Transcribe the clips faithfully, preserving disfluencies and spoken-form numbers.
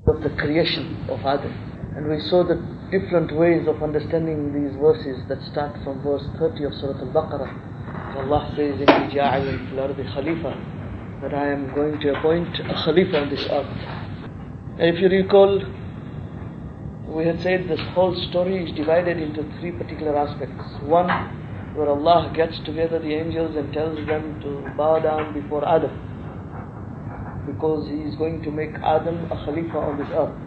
of the creation of Adam. And we saw the different ways of understanding these verses that start from verse thirty of Surah Al-Baqarah. Allah says, إِنِّي جَاعِلٌ فِي الْأَرْضِ خَلِيفَةً, that I am going to appoint a Khalifa on this earth. And if you recall, we had said this whole story is divided into three particular aspects. One, where Allah gets together the angels and tells them to bow down before Adam, because he is going to make Adam a Khalifa on this earth.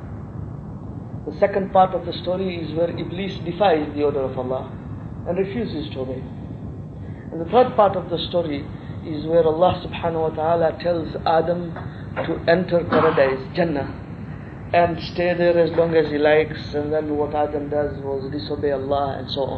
The second part of the story is where Iblis defies the order of Allah and refuses to obey. And the third part of the story is where Allah subhanahu wa ta'ala tells Adam to enter paradise, Jannah, and stay there as long as he likes, and then what Adam does was disobey Allah and so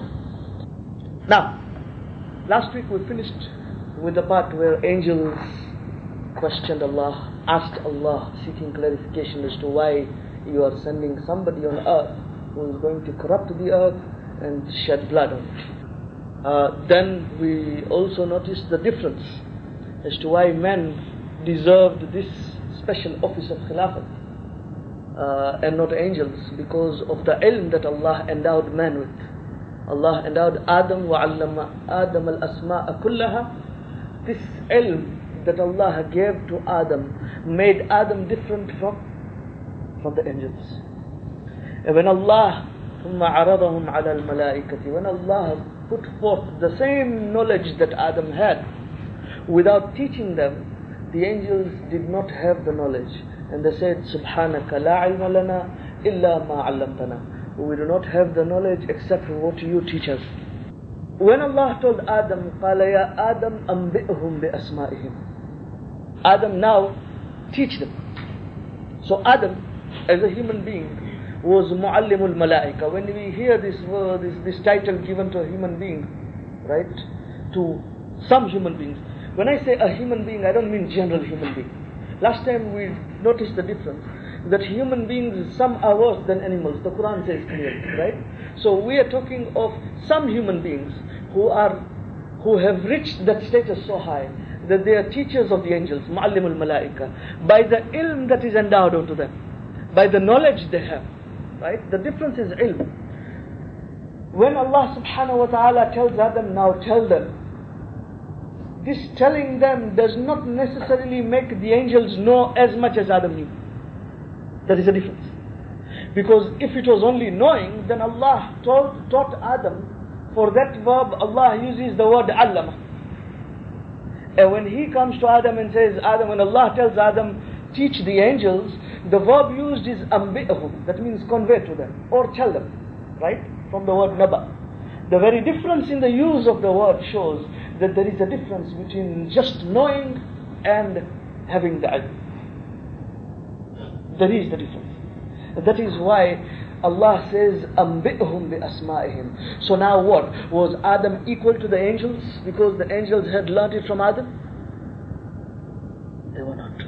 on. Now, last week we finished with the part where angels questioned Allah, asked Allah, seeking clarification as to why you are sending somebody on earth who is going to corrupt the earth and shed blood on it. Uh, then we also noticed the difference as to why men deserved this special office of Khilafat uh, and not angels, because of the ilm that Allah endowed man with. Allah endowed Adam وَعَلَّمَ Adam al-asma'a kullaha. This ilm that Allah gave to Adam made Adam different from from the angels. And when Allah ثُمَّ عَرَضَهُمْ عَلَى الْمَلَائِكَةِ, when Allah put forth the same knowledge that Adam had without teaching them, the angels did not have the knowledge, and they said, سُبْحَانَكَ لَا عِلْمَ لَنَا إِلَّا مَا عَلَّمْتَنَا. We do not have the knowledge except for what you teach us. When Allah told Adam, قَالَ يَا آدَمْ أَنْبِئْهُمْ بِأَسْمَائِهِمْ, Adam, now teach them. So Adam, as a human being, was Muallimul Malaika. When we hear this word, this, this title given to a human being, right, to some human beings. When I say a human being, I don't mean general human being. Last time we noticed the difference, that human beings, some are worse than animals. The Quran says clearly, right? So we are talking of some human beings who are, who have reached that status so high that they are teachers of the angels, Muallimul Malaika, by the ilm that is endowed onto them, by the knowledge they have, right? The difference is ilm. When Allah subhanahu wa ta'ala tells Adam, now tell them, this telling them does not necessarily make the angels know as much as Adam knew. There is a difference. Because if it was only knowing, then Allah told, taught Adam, for that verb Allah uses the word allama. And when he comes to Adam and says, Adam, when Allah tells Adam, teach the angels, the verb used is ambi'ahum, that means convey to them, or tell them, right? From the word naba. The very difference in the use of the word shows that there is a difference between just knowing and having the ilm. There is the difference. That is why Allah says, أَنْبِئْهُمْ بِأَسْمَائِهِمْ. So now what? Was Adam equal to the angels because the angels had learned it from Adam? They were not.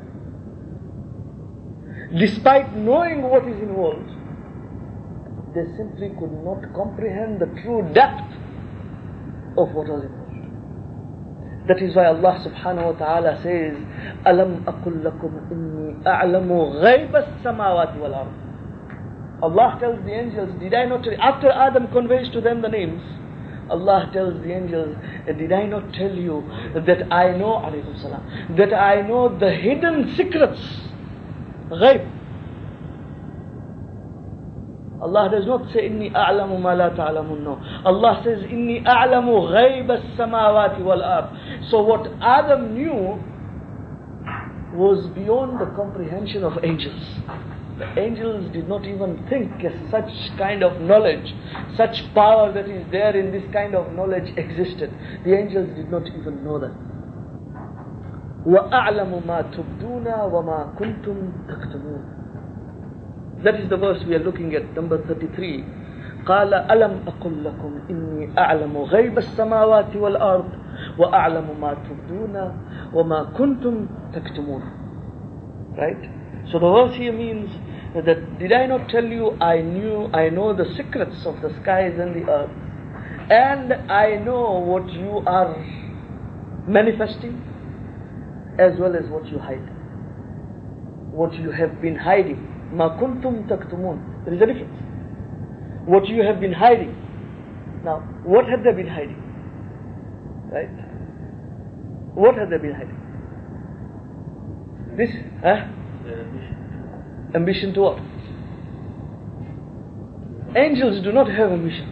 Despite knowing what is involved, they simply could not comprehend the true depth of what was involved. That is why Allah subhanahu wa ta'ala says, أَلَمْ أَقُلْ لَكُمْ إِنِّي أَعْلَمُ غَيْبَ السَّمَاوَاتِ وَالْأَرْضِ. Allah tells the angels, did I not tell you, after Adam conveys to them the names, Allah tells the angels, did I not tell you that I know, alaykum salam, that I know the hidden secrets, ghaib. Allah does not say, إِنِّي أَعْلَمُ مَا لَا تَعْلَمُونَ. No. Allah says, إِنِّي أَعْلَمُ غَيْبَ السَّمَاوَاتِ وَالْأَرْضِ. So what Adam knew was beyond the comprehension of angels. The angels did not even think as such kind of knowledge, such power that is there in this kind of knowledge existed. The angels did not even know that. وَأَعْلَمُ مَا تُبْدُونَ وَمَا كُنْتُمْ تَكْتُمُونَ. That is the verse we are looking at, number thirty-three. قَالَ أَلَمْ أَقُلْ لَكُمْ إِنِّي أَعْلَمُ غَيْبَ السَّمَاوَاتِ وَالْأَرْضِ وَأَعْلَمُ مَا تُبْدُونَ وَمَا كُنْتُمْ تَكْتُمُونَ. Right? So the verse here means that, did I not tell you I knew, I know the secrets of the skies and the earth, and I know what you are manifesting as well as what you hide. what you have been hiding. Ma kuntum taktumun. There is a difference. What you have been hiding. Now, what had they been hiding? Right? What had they been hiding? This, huh? Ambition to what? Angels do not have ambitions.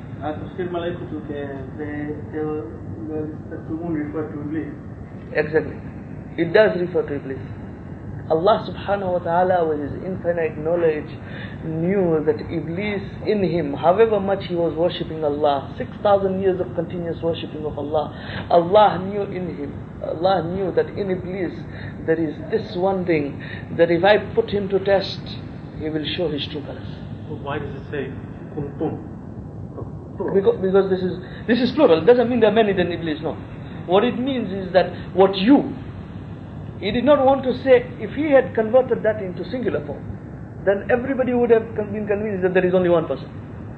Exactly. It does refer to Iblis. Allah subhanahu wa ta'ala, with His infinite knowledge, knew that Iblis in him, however much he was worshipping Allah, six thousand years of continuous worshipping of Allah, Allah knew in him, Allah knew that in Iblis there is this one thing, that if I put him to test, he will show his true colors. Well, why does it say kuntum? Because, because this is this is plural. It doesn't mean there are many than Iblis, no. What it means is that what you, he did not want to say, if he had converted that into singular form, then everybody would have been convinced that there is only one person.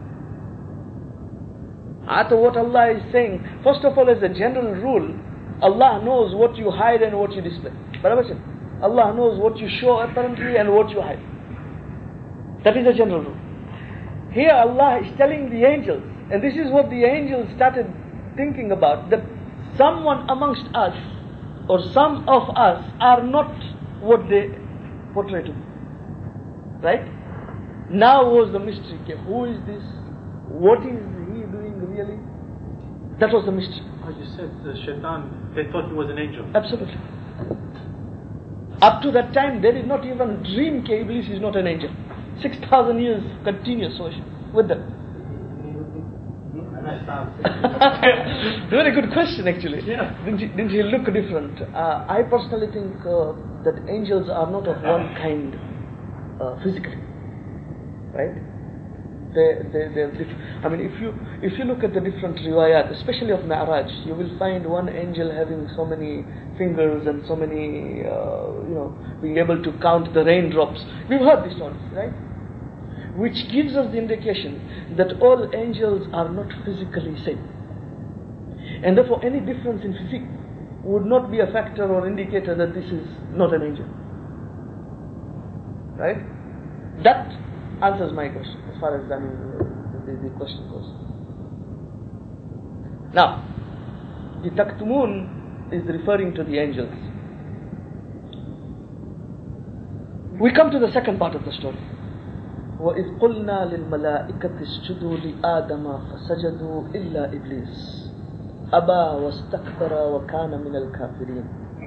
After what Allah is saying, first of all, as a general rule, Allah knows what you hide and what you display. Allah knows what you show apparently and what you hide. That is a general rule. Here Allah is telling the angels, and this is what the angels started thinking about, that someone amongst us, or some of us, are not what they portray to be. Right? Now was the mystery. Okay, who is this? What is he doing really? That was the mystery. Oh, you said the shaitan, they thought he was an angel. Absolutely. Up to that time, they did not even dream that Iblis is not an angel. Six thousand years continuous worship with them. Very good question, actually. Yeah. Didn't, you, didn't you look different? Uh, I personally think uh, that angels are not of one kind uh, physically, right? They, they, they. I mean, if you if you look at the different riwayat, especially of Mi'raj, you will find one angel having so many fingers and so many, uh, you know, being able to count the raindrops. We've heard these stories, right? Which gives us the indication that all angels are not physically same. And therefore any difference in physique would not be a factor or indicator that this is not an angel. Right? That answers my question, as far as I mean, the, the, the question goes. Now, the taktumun is referring to the angels. We come to the second part of the story. وَإِذْ قُلْنَا لِلْمَلَائِكَةِ اسْجُدُوا لِآدَمَ فَسَجَدُوا إِلَّا إِبْلِيسَ أَبَى وَاسْتَكْبَرَ وَكَانَ مِنَ الْكَافِرِينَ.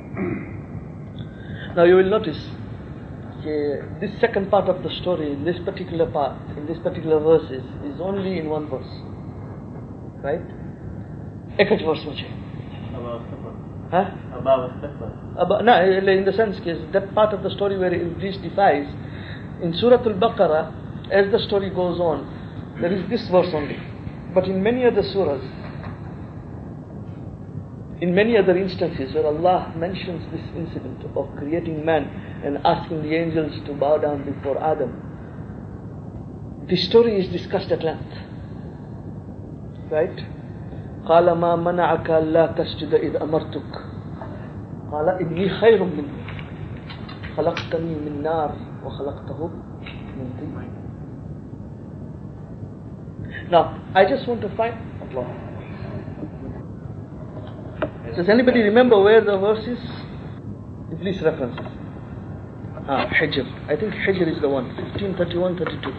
Now you will notice uh, this second part of the story, in this particular part, in this particular verses, is only in one verse. Right? Ek જ verse much. Huh? About, no, in the sense case, that part of the story where Iblis defies, in Surah Al-Baqarah, as the story goes on, there is this verse only. But in many other surahs, in many other instances where Allah mentions this incident of creating man and asking the angels to bow down before Adam, the story is discussed at length. Right? قال ما منعك لا تسجد إذ أمرتك قال إني خير منه خلقتني من نار وخلقته من طين. Now, I just want to find Allah. Does anybody remember where the verse is? Iblis references. Ah, Hijr. I think Hijr is the one. fifteen, thirty-one, thirty-two.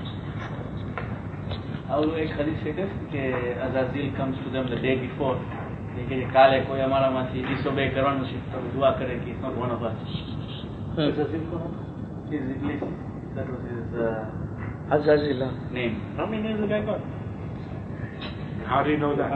और एक हदीस है कि अज़ाज़ील comes to them the day before. They say काले कोई हमारा मासी disobey करवानो है तो दुआ करे कि it's not one of us. अज़ाज़ील कौन? Is Iblis. That was his uh, Azazil name. How many names the guy got? How do you know that?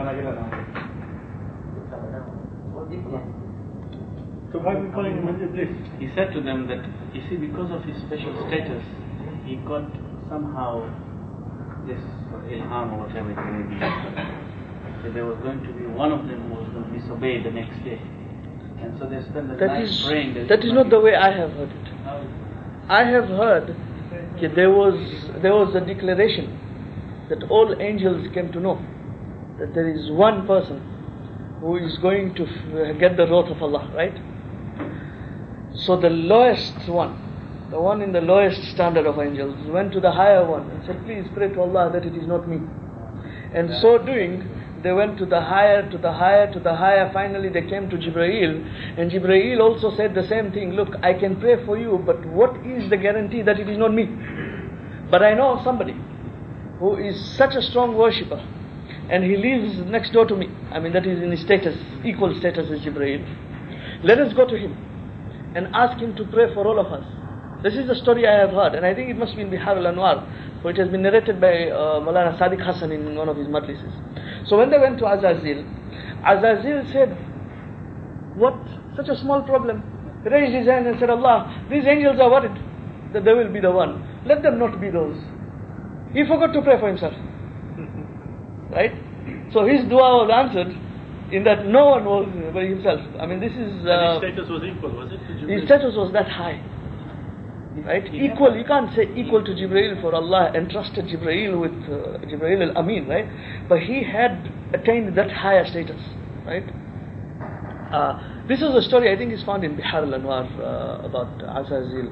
So why are we calling him Iblis? He said to them that, you see, because of his special status, he got somehow this ilham or whatever it may be. So there was going to be one of them who was going to disobey the next day. And so they spent the that night is, praying. That, that is not the way I have heard it. How? I have heard that there was, there was a declaration that all angels came to know that there is one person who is going to f- get the wrath of Allah, right? So the lowest one, the one in the lowest standard of angels, went to the higher one and said, please pray to Allah that it is not me. And so doing, they went to the higher, to the higher, to the higher. Finally they came to Jibreel, and Jibreel also said the same thing. Look, I can pray for you, but what is the guarantee that it is not me? But I know somebody who is such a strong worshipper, and he lives next door to me. I mean, that is in his status, equal status as Jibreel. Let us go to him and ask him to pray for all of us. This is the story I have heard, and I think it must be in Bihar al-Anwar, for it has been narrated by uh, Maulana Sadiq Hassan in one of his majlises. So when they went to Azazil, Azazil said, what? Such a small problem. He raised his hand and said, Allah, these angels are worried that they will be the one. Let them not be those. He forgot to pray for himself. Right? So his dua was answered in that no one was by himself. I mean, this is... Uh, and his status was equal, was it? His status was that high. Right? Equal, you can't say equal to Jibreel, for Allah entrusted Jibreel with uh, Jibreel al-Amin, right? But he had attained that higher status, right? Uh, this is a story I think is found in Bihar al-Anwar uh, about Azazil.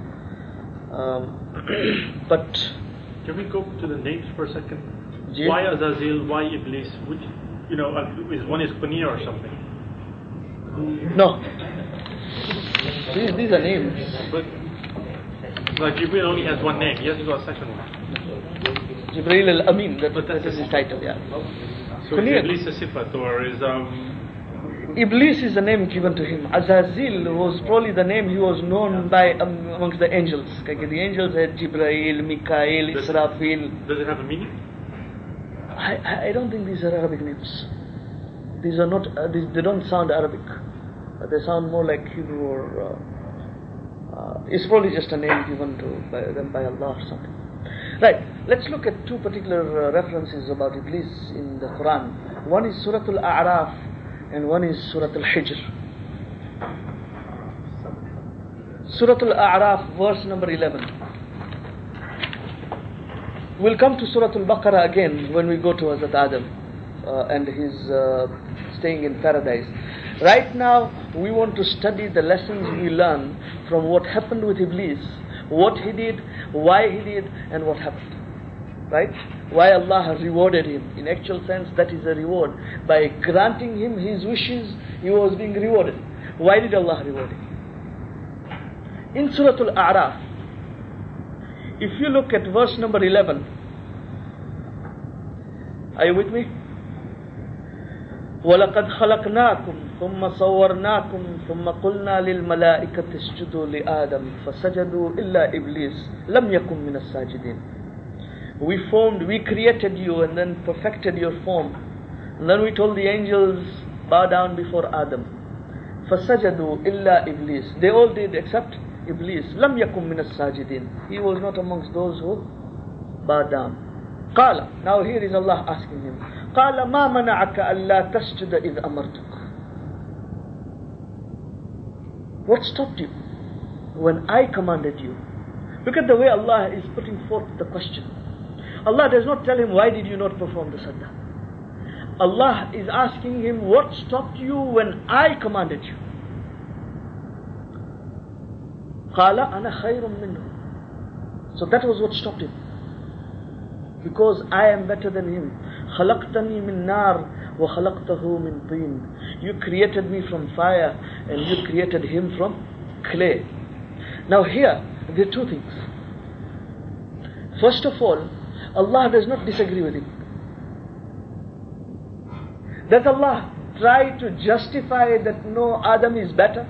Um, but... Can we go to the names for a second? Yeah. Why Azazil? Why Iblis? Which, you know, uh, is one is Kunya or something? No. These, these are names. But like Jibreel only has one name. He has to go a second one. Jibreel al-Amin, that, But that's that is his his title, yeah. So is Iblis a sifat or is um? Iblis is the name given to him. Azazil was probably the name he was known by um, amongst the angels. Like the angels had Jibreel, Mikael, Does- Israfil. Does it have a meaning? I, I- I don't think these are Arabic names. These are not, uh, these, they don't sound Arabic. Uh, they sound more like Hebrew or... Uh, uh, it's probably just a name given to by, them by Allah or something. Right, let's look at two particular uh, references about Iblis in the Quran. One is Surah Al-A'raf and one is Surah Al-Hijr. Surah Al-A'raf, verse number eleven. We'll come to Surah Al-Baqarah again when we go to Hazrat Adam uh, and his uh, staying in paradise. Right now, we want to study the lessons we learn from what happened with Iblis, what he did, why he did, and what happened. Right? Why Allah has rewarded him. In actual sense, that is a reward. By granting him his wishes, he was being rewarded. Why did Allah reward him? In Surah Al-A'raf, if you look at verse number eleven, are you with me? وَلَقَدْ خَلَقْنَاكُمْ ثُمَّ صَوَّرْنَاكُمْ ثُمَّ قُلْنَا لِلْمَلَائِكَةِ اسْجُدُوا لِآدَمَ فَسَجَدُوا إِلَّا إِبْلِيسَ لَمْ يَكُنْ مِنَ السَّاجِدِينَ. We formed, we created you and then perfected your form. And then we told the angels, bow down before Adam. فَسَجَدُوا إِلَّا إِبْلِيسَ. They all did except Iblis. لَمْ يَكُنْ مِنَ السَّاجِدِينَ. He was not amongst those who bowed down. قال. Now here is Allah asking him. قال ما منعك ألا تسجد إذ أمرتك. What stopped you when I commanded you? Look at the way Allah is putting forth the question. Allah does not tell him, why did you not perform the sajda? Allah is asking him, what stopped you when I commanded you? قال أنا خير منه. So that was what stopped him. Because I am better than him. خلقتني من نار وخلقته من طين. You created me from fire and you created him from clay. Now here, there are two things. First of all, Allah does not disagree with him. Does Allah try to justify that no, Adam is better?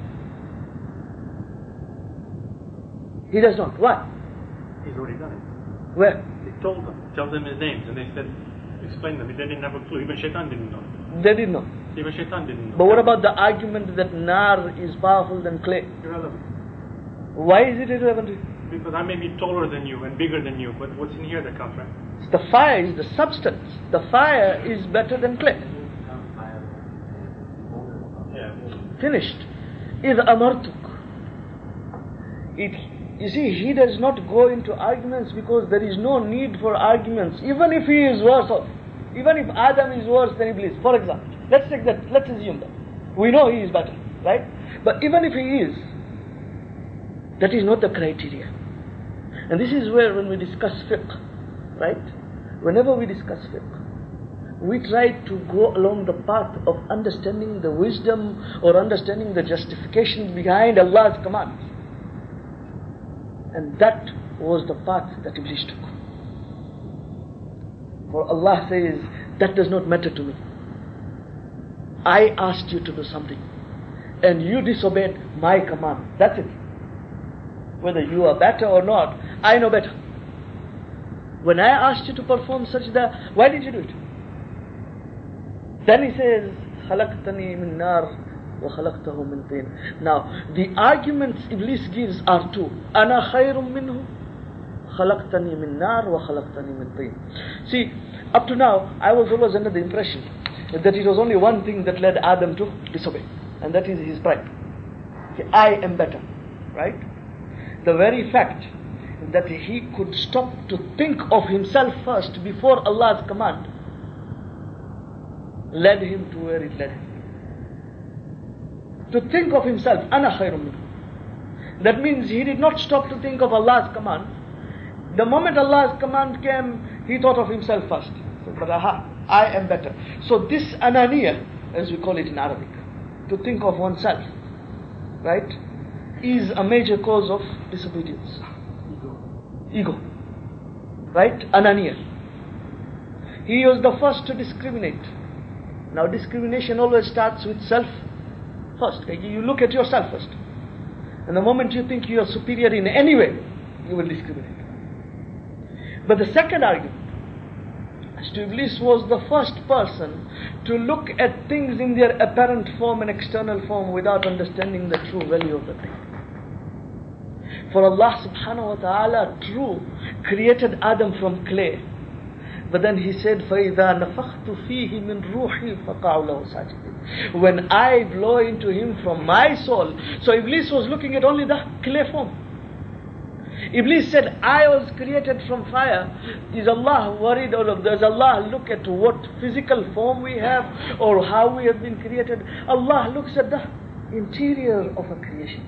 He does not. Why? He's already done it. Where? He told them, tell them his names, and they said, explain them. They didn't have a clue. Even Shaitan didn't know. They did not. Even Shaitan didn't know. But what about the argument that nar is powerful than clay? Irrelevant. Why is it irrelevant? Because I may be taller than you and bigger than you, but what's in here that counts, right? The fire is the substance. The fire is better than clay. Yeah. Finished. إِذْ أَمَرْتُكَ. It, you see, he does not go into arguments because there is no need for arguments. Even if he is worse off. Even if Adam is worse than Iblis. For example, let's take that, let's assume that. We know he is better, right? But even if he is, that is not the criteria. And this is where when we discuss fiqh, right? Whenever we discuss fiqh, we try to go along the path of understanding the wisdom or understanding the justification behind Allah's commands. And that was the path that Iblis took. For Allah says, that does not matter to me. I asked you to do something and you disobeyed my command. That's it. Whether you are better or not, I know better. When I asked you to perform sajda, why did you do it? Then he says, خَلَقْتَنِي مِن نَارٍ وَخَلَقْتَهُ مِن طِينٍ. Now, the arguments Iblis gives are two. أَنَا خَيْرٌ مِّنْهُ خَلَقْتَنِي مِن نَارٍ وَخَلَقْتَني مِن طِينٍ. See, up to now, I was always under the impression that it was only one thing that led Adam to disobey, and that is his pride. I am better, right? The very fact that he could stop to think of himself first before Allah's command led him to where it led him. To think of himself, أَنَا خَيْرٌ مِّنْهُ. That means he did not stop to think of Allah's command. The moment Allah's command came, he thought of himself first. So, but aha, I am better. So this ananiya, as we call it in Arabic, to think of oneself, right, is a major cause of disobedience. Ego. Ego. Right? Ananiya. He was the first to discriminate. Now discrimination always starts with self first. You look at yourself first. And the moment you think you are superior in any way, you will discriminate. But the second argument, Iblis was the first person to look at things in their apparent form and external form without understanding the true value of the thing. For Allah subhanahu wa ta'ala, true, created Adam from clay. But then he said, فَإِذَا نَفَخْتُ فِيهِ مِنْ رُوحِي فَقَعُوا لَهُ سَاجِدِينَ. When I blow into him from my soul. So Iblis was looking at only the clay form. Iblis said, I was created from fire. Is Allah worried, or does Allah look at what physical form we have or how we have been created? Allah looks at the interior of a creation.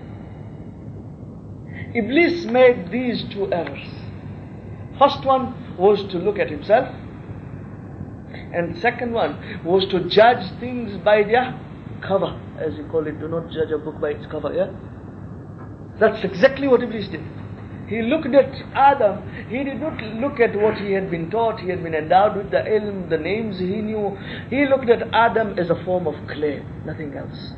Iblis made these two errors. First one was to look at himself, and second one was to judge things by their cover, as we call it. Do not judge a book by its cover, yeah? That's exactly what Iblis did. He looked at Adam, he did not look at what he had been taught, he had been endowed with the ilm, the names he knew. He looked at Adam as a form of clay, nothing else.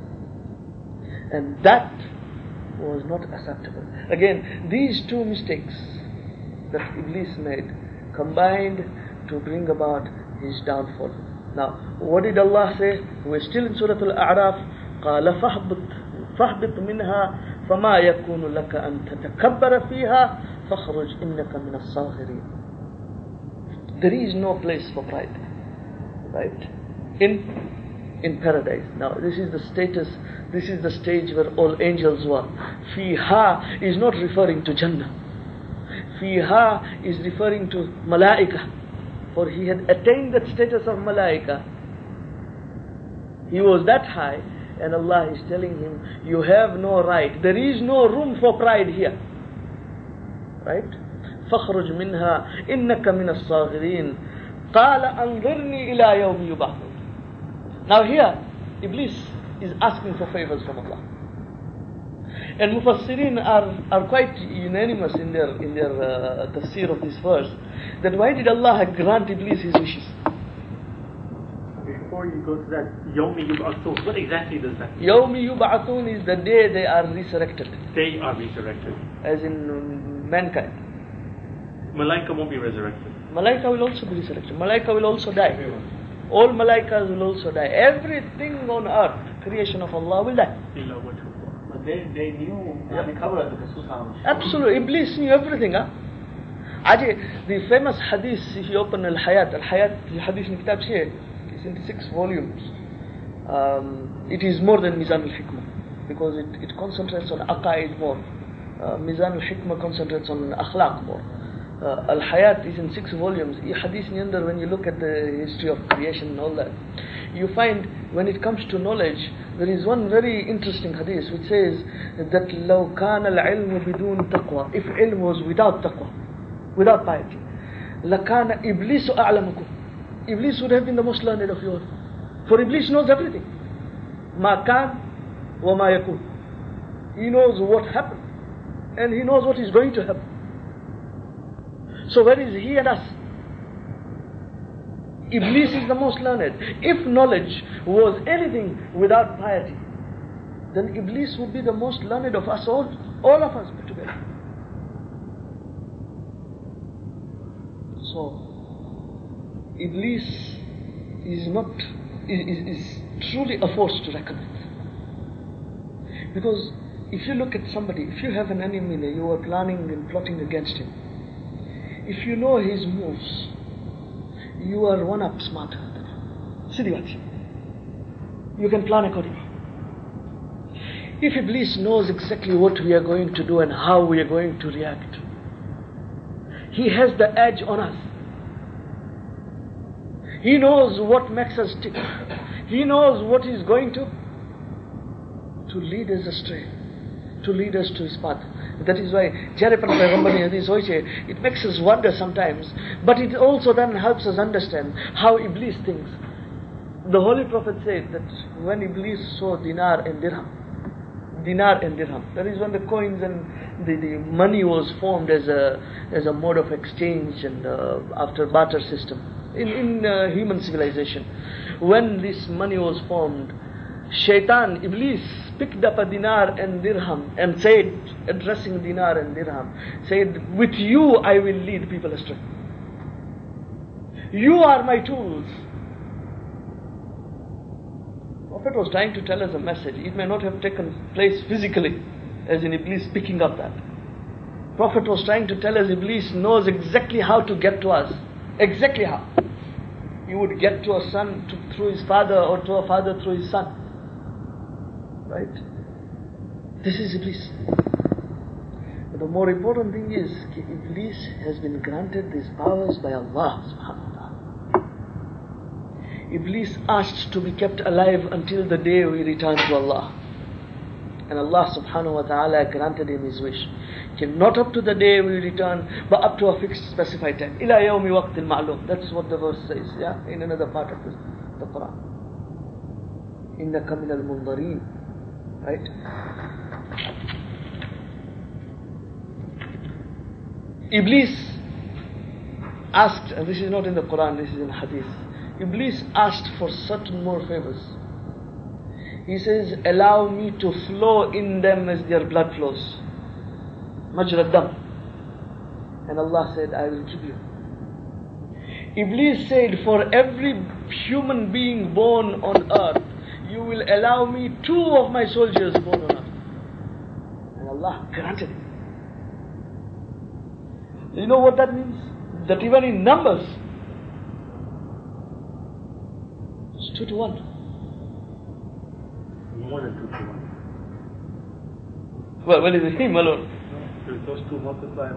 And that was not acceptable. Again, these two mistakes that Iblis made combined to bring about his downfall. Now, what did Allah say? We're still in Surah Al-A'raf. قَالَ فَاهْبِطْ فَاهْبِطْ مِنْهَا فما يكون لك أن تتكبر فيها فاخرج إنك من الصاغرين. There is no place for pride, right? In in paradise. Now this is the status, this is the stage where all angels were. Fiha is not referring to Jannah. Fiha is referring to Malaika, for he had attained that status of Malaika. He was that high. And Allah is telling him, you have no right. There is no room for pride here. Right? فَخْرُجْ مِنْهَا إِنَّكَ مِنَ الصَّاغِرِينَ قَالَ أَنظِرْنِي إِلَىٰ يَوْمِ يُبْعَثُونَ. Now here, Iblis is asking for favors from Allah. And Mufassirin are, are quite unanimous in their, in their uh, tafsir of this verse, that why did Allah grant Iblis his wishes? Before you go to that, Yawmi Yub'athun, what exactly does that mean? Yawmi Yub'athun is the day they are resurrected. They are resurrected. As in um, mankind. Malaika won't be resurrected. Malaika will also be resurrected. Malaika will also die. All Malaikas will also die. Everything on earth, creation of Allah, will die. But they, they knew Yeah. the Absolutely. Iblis knew everything. Huh? Ajay, the famous hadith, if you open Al-Hayat, Al-Hayat, the hadith in Kitab here, it's in six volumes. Um, it is more than Mizan al-Hikmah, because it, it concentrates on Aqaid more. Uh, Mizan al-Hikmah concentrates on Akhlaq more. Uh, Al-Hayat is in six volumes. This hadith ni andar, when you look at the history of creation and all that, you find when it comes to knowledge, there is one very interesting hadith which says that لو كان العلم بدون تقوى, if ilm was without taqwa, without piety, لكان إبليس أعلمكم. Iblis would have been the most learned of you all. For Iblis knows everything. ما كان وما يكون. He knows what happened and he knows what is going to happen. So where is he and us? Iblis is the most learned. If knowledge was anything without piety, then Iblis would be the most learned of us all, all of us put together. So, Iblis is not, is, is truly a force to reckon with. Because if you look at somebody, if you have an enemy that you are planning and plotting against him, if you know his moves, you are one up smarter than him. Siddhi, you can plan accordingly. If Iblis knows exactly what we are going to do and how we are going to react, he has the edge on us. He knows what makes us tick. He knows what is going to to lead us astray, to lead us to his path. That is why it makes us wonder sometimes, but it also then helps us understand how Iblis thinks. The Holy Prophet said that when Iblis saw dinar and dirham, dinar and dirham, that is when the coins and the, the money was formed as a as a mode of exchange and uh, after barter system in, in uh, human civilization. When this money was formed, Shaitan, Iblis, picked up a dinar and dirham and said, addressing dinar and dirham, said, with you I will lead people astray. You are my tools. Prophet was trying to tell us a message. It may not have taken place physically, as in Iblis picking up that. Prophet was trying to tell us Iblis knows exactly how to get to us. Exactly how. He would get to a son to, through his father, or to a father through his son. Right? This is Iblis. But the more important thing is, Iblis has been granted these powers by Allah subhanahu wa ta'ala. Iblis asked to be kept alive until the day we return to Allah. And Allah subhanahu wa ta'ala granted him his wish. Not up to the day we return, but up to a fixed specified time. Ila yawmi waqtil ma'lum. That's what the verse says, yeah, in another part of the, the Quran. Innaka minal mundarin. Right? Iblis asked, and this is not in the Quran, this is in Hadith. Iblis asked for certain more favors. He says, allow me to flow in them as their blood flows. Majra dam. And Allah said, I will give you. Iblis said, for every human being born on earth, you will allow me two of my soldiers born on earth. And Allah granted it. You know what that means? That even in numbers, it's two to one. More than two to one. Well, well, is it him alone? No, those two multiply.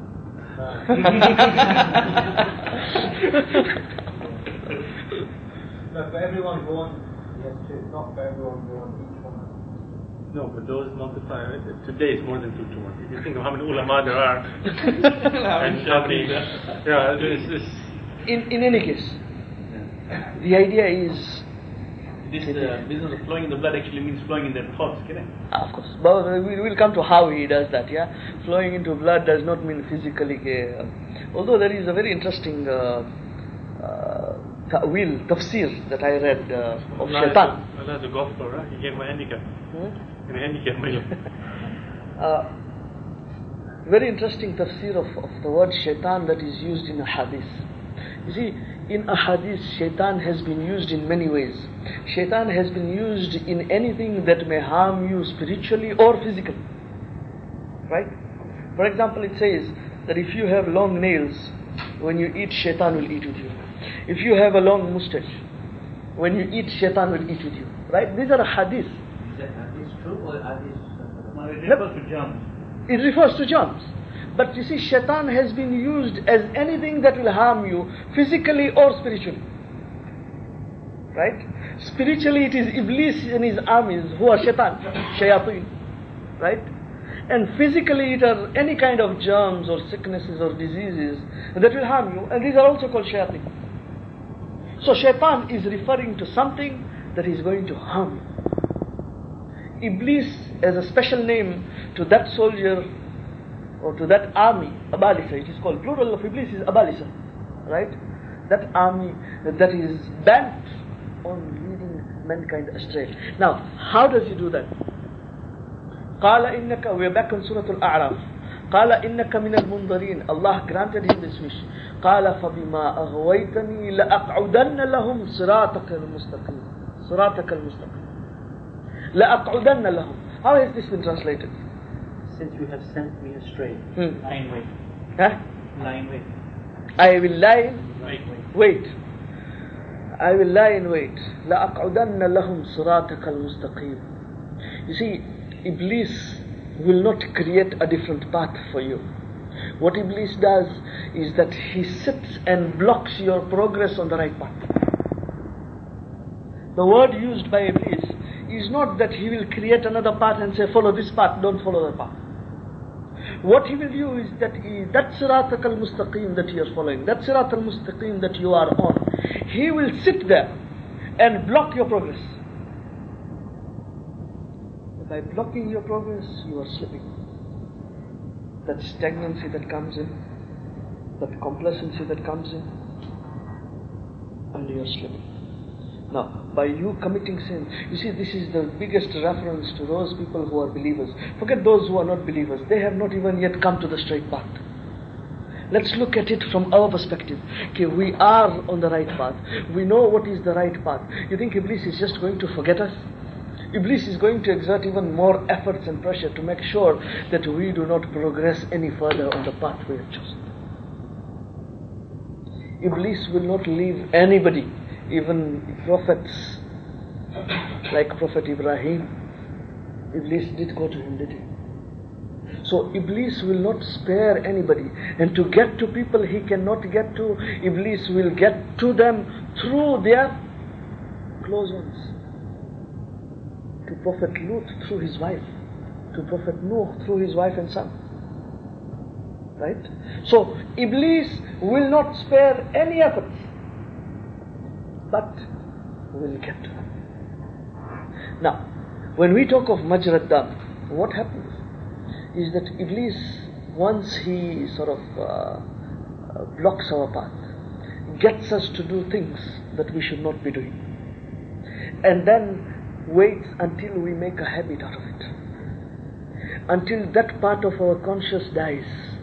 No, for everyone born, yes, two. Not for everyone born, each one. No, but those multiply. Today is more than two to one. If you think of how many ulama there are, and how many, yeah, it's, it's in in any case, yeah. The idea is this uh, business of flowing in the blood actually means flowing in their thoughts, can it? Of course, but we will come to how he does that. Yeah, flowing into blood does not mean physically. Uh, although there is a very interesting uh, uh, ta'wil, tafsir that I read uh, of Shaitan. Allah is a golf player. He gave my handicap. Hmm? And a handicap me. uh, very interesting tafsir of, of the word Shaitan that is used in a hadith. You see, in a hadith, Shaitan has been used in many ways. Shaitan has been used in anything that may harm you spiritually or physically. Right? For example, it says that if you have long nails, when you eat, Shaitan will eat with you. If you have a long mustache, when you eat, Shaitan will eat with you. Right? These are hadith. Is that hadith true or hadith? No, it refers to germs. It refers to germs. But you see, Shaitan has been used as anything that will harm you physically or spiritually. Right? Spiritually it is Iblis and his armies who are shaitan, shayateen. Right? And physically it are any kind of germs or sicknesses or diseases that will harm you, and these are also called shayateen. So shaitan is referring to something that is going to harm you. Iblis as a special name to that soldier or to that army, Abalisa, it is called, plural of Iblis is Abalisa, right? That army that is bent on leading mankind astray. Now, how does he do that? قال إنك, we are back on Surah Al-A'raf. قال إنك من المنظرين. Allah granted him this wish. قال فبما أغويتني لأقعدن لهم صراطك المستقيم. صراطك المستقيم. لأقعدن لهم. How has this been translated? Since you have sent me astray, Hmm. lie in wait. Huh? Lie in wait. I will lie in Wait, wait. wait. I will lie in wait. لأقعدن لهم صراطك المستقيم. You see, Iblis will not create a different path for you. What Iblis does is that he sits and blocks your progress on the right path. The word used by Iblis is not that he will create another path and say, follow this path, don't follow that path. What he will do is that he, that Sirat al-Mustaqim that you are following, that Sirat al-Mustaqim that you are on, he will sit there and block your progress. By blocking your progress, you are slipping. That stagnancy that comes in, that complacency that comes in, and you are slipping. Now, by you committing sin, you see, this is the biggest reference to those people who are believers. Forget those who are not believers. They have not even yet come to the straight path. Let's look at it from our perspective. Okay, we are on the right path. We know what is the right path. You think Iblis is just going to forget us? Iblis is going to exert even more efforts and pressure to make sure that we do not progress any further on the path we have chosen. Iblis will not leave anybody, even prophets like Prophet Ibrahim. Iblis did go to him, did he? So Iblis will not spare anybody, and to get to people he cannot get to, Iblis will get to them through their close ones. To Prophet Lut through his wife, to Prophet Noah through his wife and son. Right? So Iblis will not spare any efforts, but will get to them. Now, when we talk of Majrad Dam, what happens is that Iblis, once he sort of uh, blocks our path, gets us to do things that we should not be doing, and then waits until we make a habit out of it, until that part of our conscious dies.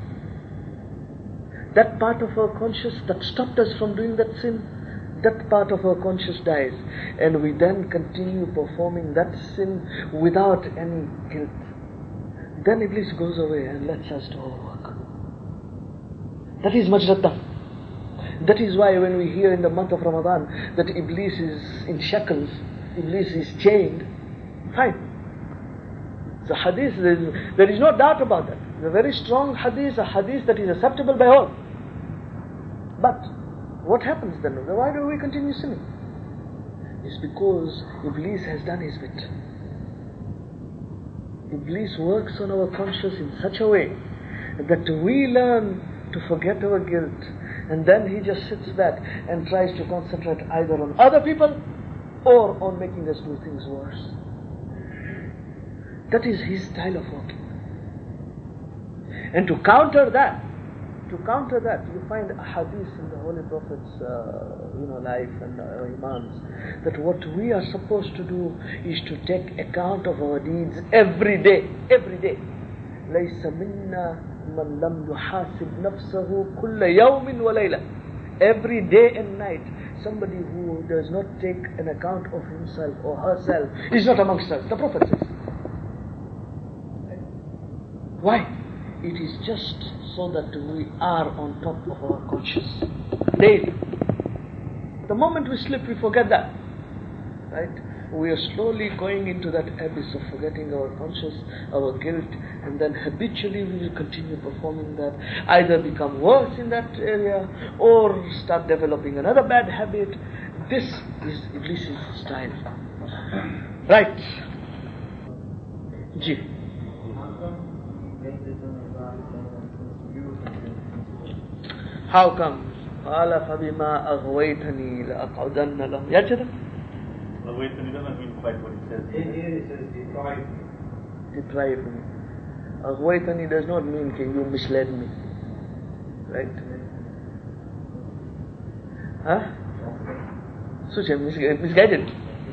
That part of our conscious that stopped us from doing that sin, that part of our conscious dies, and we then continue performing that sin without any guilt. Then Iblis goes away and lets us do our work. That is Majrad Dam. That is why when we hear in the month of Ramadan that Iblis is in shackles, Iblis is chained, fine. It's a hadith, there is, there is no doubt about that. It's a very strong hadith, a hadith that is acceptable by all. But what happens then? Why do we continue sinning? It's because Iblis has done his bit. Iblis works on our conscience in such a way that we learn to forget our guilt, and then he just sits back and tries to concentrate either on other people or on making us do things worse. That is his style of working. And to counter that, to counter that, you find a hadith in the Holy Prophet's uh, you know, life and uh, imams, that what we are supposed to do is to take account of our deeds every day, every day. لَيْسَ مِنَّا مَنْ لَمْ يُحَاسِبْ نَفْسَهُ كُلَّ يَوْمٍ وَلَيْلَةٍ. Every day and night, somebody who does not take an account of himself or herself is not amongst us. The Prophet says. Why? It is just so that we are on top of our conscience daily. The moment we slip, we forget that. Right? We are slowly going into that abyss of forgetting our conscience, our guilt, and then habitually we will continue performing that, either become worse in that area or start developing another bad habit. This is Iblis's style. Right. Ji. How come? قال فبما أغويتني لأقعدن لهم. Yeah, Cheta? Aghwaytani doesn't mean quite what it says. Here it says deprive. Deprive me. Aghwaytani does not mean that you misled me. Right? Huh? Such a mis- misguided.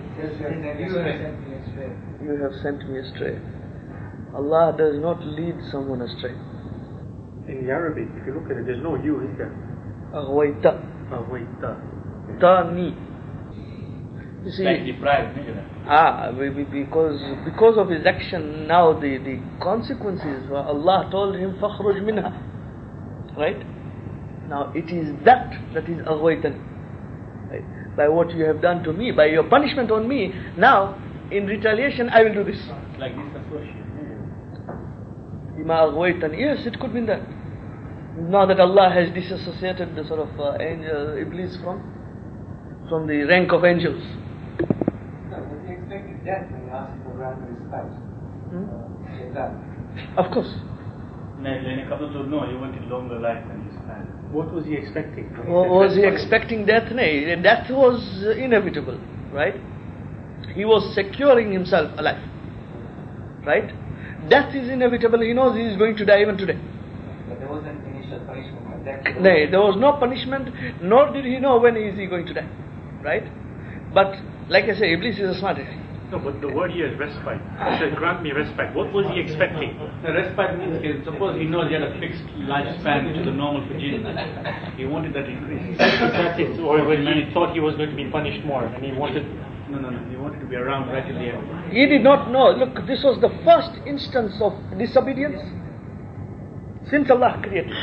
You have sent me astray. Allah does not lead someone astray. In the Arabic, if you look at it, there's no you, is there? Aghwayta. Aghwayta. Tani. You see, Like deprived, isn't it? ah, be- be- because because of his action, now the, the consequences, uh, Allah told him, فَخْرُجْ minha. Right? Now it is that that is aghwaytan. Right? By what you have done to me, by your punishment on me, now in retaliation I will do this. Like this association. Bima aghwaytan. Yes, it could mean that. Now that Allah has disassociated the sort of uh, angel, Iblis from from the rank of angels. No, was he expecting death when he asked for random respect? Hmm? Uh, that. Of course. Then a couple of no, he wanted longer life than his time. What was he expecting? Wa- Was he expecting death? No, death was uh, inevitable, right? He was securing himself alive, right? Death is inevitable. He knows he is going to die even today. But there wasn't initial punishment. But that No, there was no punishment, nor did he know when is he going to die, right? But like I say, Iblis is a smart guy. No, but the word here is respite. He said, grant me respite. What was he expecting? The respite means, he- suppose he knows he had a fixed lifespan which is the normal for jinn. He wanted that increase. That's it. Or when he thought he was going to be punished more, and he wanted. No, no, no. He wanted to be around right till the end. He did not know. Look, this was the first instance of disobedience since Allah created.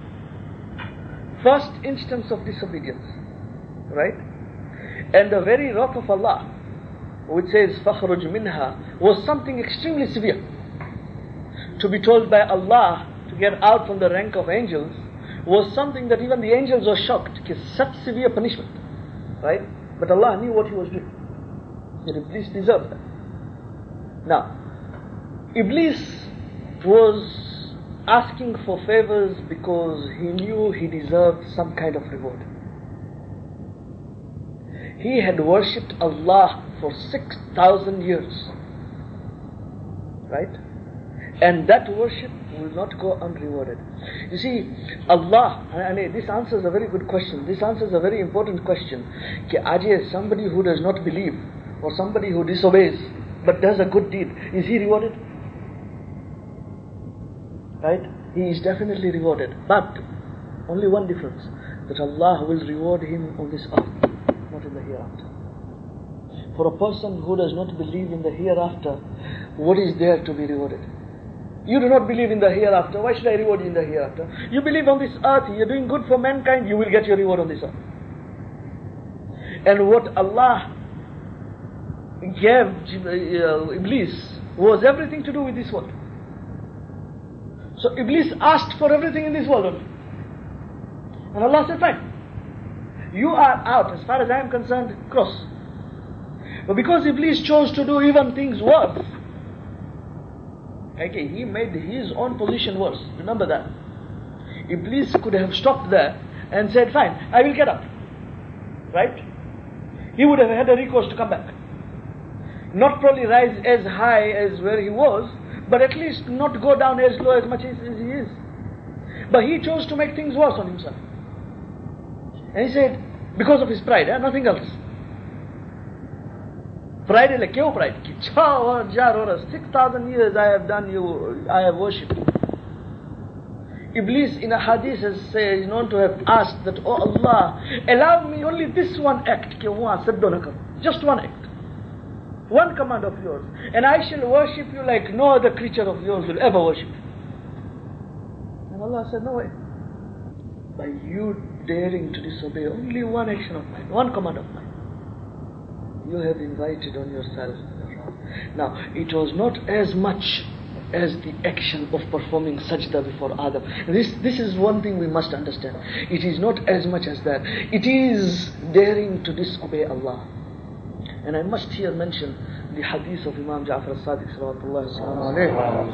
First instance of disobedience, right? And the very wrath of Allah, which says فَخْرُجْ مِنْهَا, was something extremely severe. To be told by Allah to get out from the rank of angels was something that even the angels were shocked. Such severe punishment, right? But Allah knew what He was doing. That Iblis deserved that. Now, Iblis was asking for favors because he knew he deserved some kind of reward. He had worshipped Allah for six thousand years, right? And that worship will not go unrewarded. You see, Allah, and this answers a very good question. This answers a very important question. Ki aaj somebody who does not believe, or somebody who disobeys, but does a good deed, is he rewarded? Right? He is definitely rewarded. But, only one difference, that Allah will reward him on this earth, not in the hereafter. For a person who does not believe in the hereafter, what is there to be rewarded? You do not believe in the hereafter, why should I reward you in the hereafter? You believe on this earth, you are doing good for mankind, you will get your reward on this earth. And what Allah gave uh, Iblis was everything to do with this world. So Iblis asked for everything in this world only. And Allah said, fine, you are out, as far as I am concerned, cross. But because Iblis chose to do even things worse, okay, he made his own position worse. Remember that. Iblis could have stopped there and said, fine, I will get up. Right? He would have had a recourse to come back. Not probably rise as high as where he was, but at least not go down as low as much as, as he is. But he chose to make things worse on himself. And he said, because of his pride, eh, nothing else. Pride like kyo pride? Ki six thousand years I have done you, I have worshipped. Iblis in a hadith is, say, is known to have asked that, oh Allah, allow me only this one act, just one act. One command of yours, and I shall worship you like no other creature of yours will ever worship. And Allah said, no way. By you daring to disobey only one action of mine, one command of mine, you have invited on yourself. Now, it was not as much as the action of performing sajda before Adam. This, this is one thing we must understand. It is not as much as that. It is daring to disobey Allah. And I must here mention the hadith of Imam Ja'far al-Sadiq sallallahu alayhi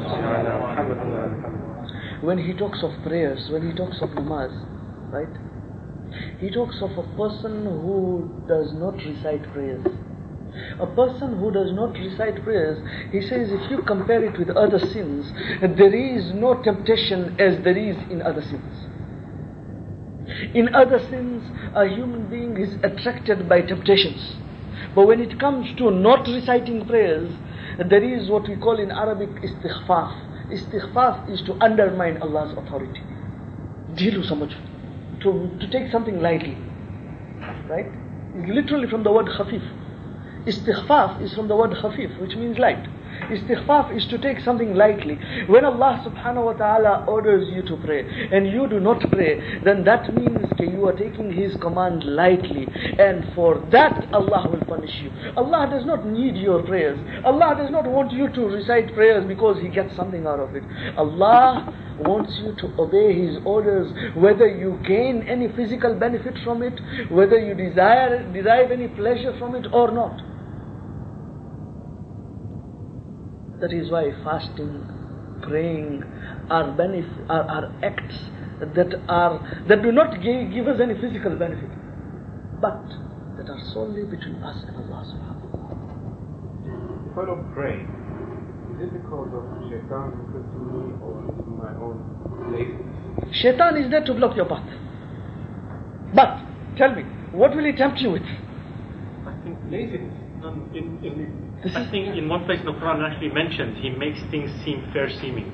wa. When he talks of prayers, when he talks of namaz, right? He talks of a person who does not recite prayers. A person who does not recite prayers, he says, if you compare it with other sins, there is no temptation as there is in other sins. In other sins, a human being is attracted by temptations. But when it comes to not reciting prayers, there is what we call in Arabic istighfaf. Istighfaf is to undermine Allah's authority. Dilu samajh. To, to take something lightly. Right? Literally from the word khafif. Istighfaf is from the word khafif, which means light. Istighfaf is to take something lightly. When Allah subhanahu wa ta'ala orders you to pray and you do not pray, then that means that you are taking His command lightly, and for that Allah will punish you. Allah does not need your prayers. Allah does not want you to recite prayers because He gets something out of it. Allah wants you to obey His orders, whether you gain any physical benefit from it, whether you desire derive any pleasure from it or not. That is why fasting, praying are, benef- are, are acts that are that do not give, give us any physical benefit, but that are solely between us and Allah subhanahu wa ta'ala. If I don't pray, is it because of shaitan inflicting me or is it my own laziness? Shaitan is there to block your path. But, tell me, what will he tempt you with? I think laziness. Um, in, in, I think in one place in the Quran it actually mentions he makes things seem fair seeming.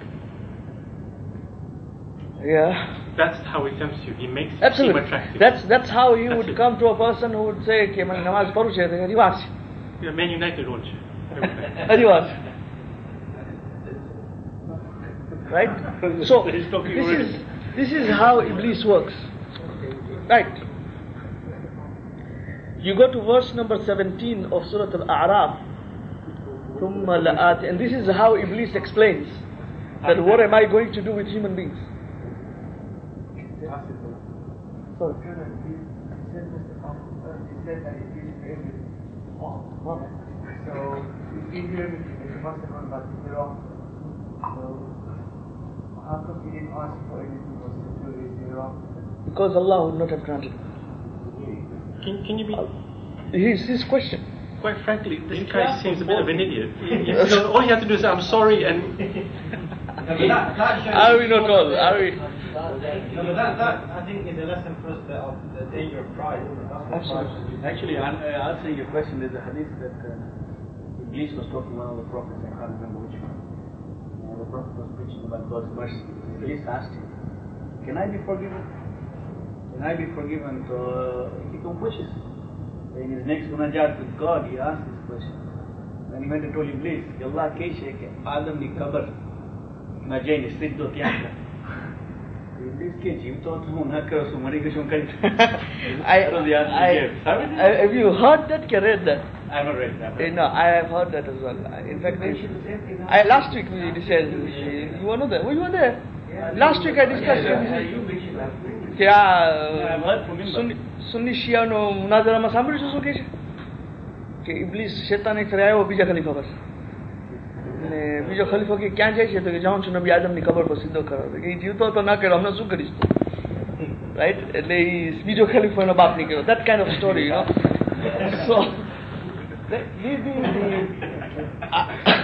Yeah. That's how he tempts you. He makes it Absolutely. seem attractive. That's that's how you That's would it. come to a person who would say, "Ke main namaz paru chhe, adiwas, Yeah, Man United, won't you? adiwas." Right? So He's talking this words. is this is how Iblis works. Right? You go to verse number seventeen of Surah Al-A'raf. ثُمَّ لَآتِ, and this is how Iblis explains that what am I going to do with human beings? Sorry. He said that it is everything. So, if he knew everything, then he must have known about the wrong. So, how come he didn't ask for anything was to do with the wrong? Because Allah would not have granted. Can, can you be... His, his question. Quite frankly, this guy seems a bit of an idiot. He- he- so all you have to do is say, I'm sorry, and... Are we not all? Are we? No, but that, that, I think, is a lesson for us that of the danger of pride. Absolutely. Actually, an- uh, answering your question, there's a hadith that uh, Iblis was talking to one of the prophets, I can't remember which one. Uh, the prophet was preaching about God's mercy. Iblis asked him, can I be forgiven? Can I be forgiven? So uh, he composes. In his next munajat with God, he asked this question. Then he went and told Iblis, कि अल्लाह के शे के आदम ने कब्र न जाने सिद्ध होती है। Iblis के जीव तो हम ना करो सुमरी के शुंकर। I, I, I, have you heard that? Can read that? I have not read that. Eh, No, I have heard that as well. In fact, I, last week we discussed. You were not there. Well, you were there. Last week I discussed. क्या सुन्नी शियानो मुनाजरामा સાંભળ્યું છે શું કહે છે કે ઇબ્લીસ શેતાન એક ફેર આવ્યો બીજા ખલીફા પાસે ને બીજો ખલીફો કે ક્યાં જાય છે તો કે જાઉં છું નબી આદમની કબર પર સીધો કરવા કે જીવતો હતો ના કર્યો હમણાં શું કરીશ રાઈટ એટલે એ બીજો ખલીફો એનો બાપ નીકળ્યો that kind of story, you know. So the, the, the, uh,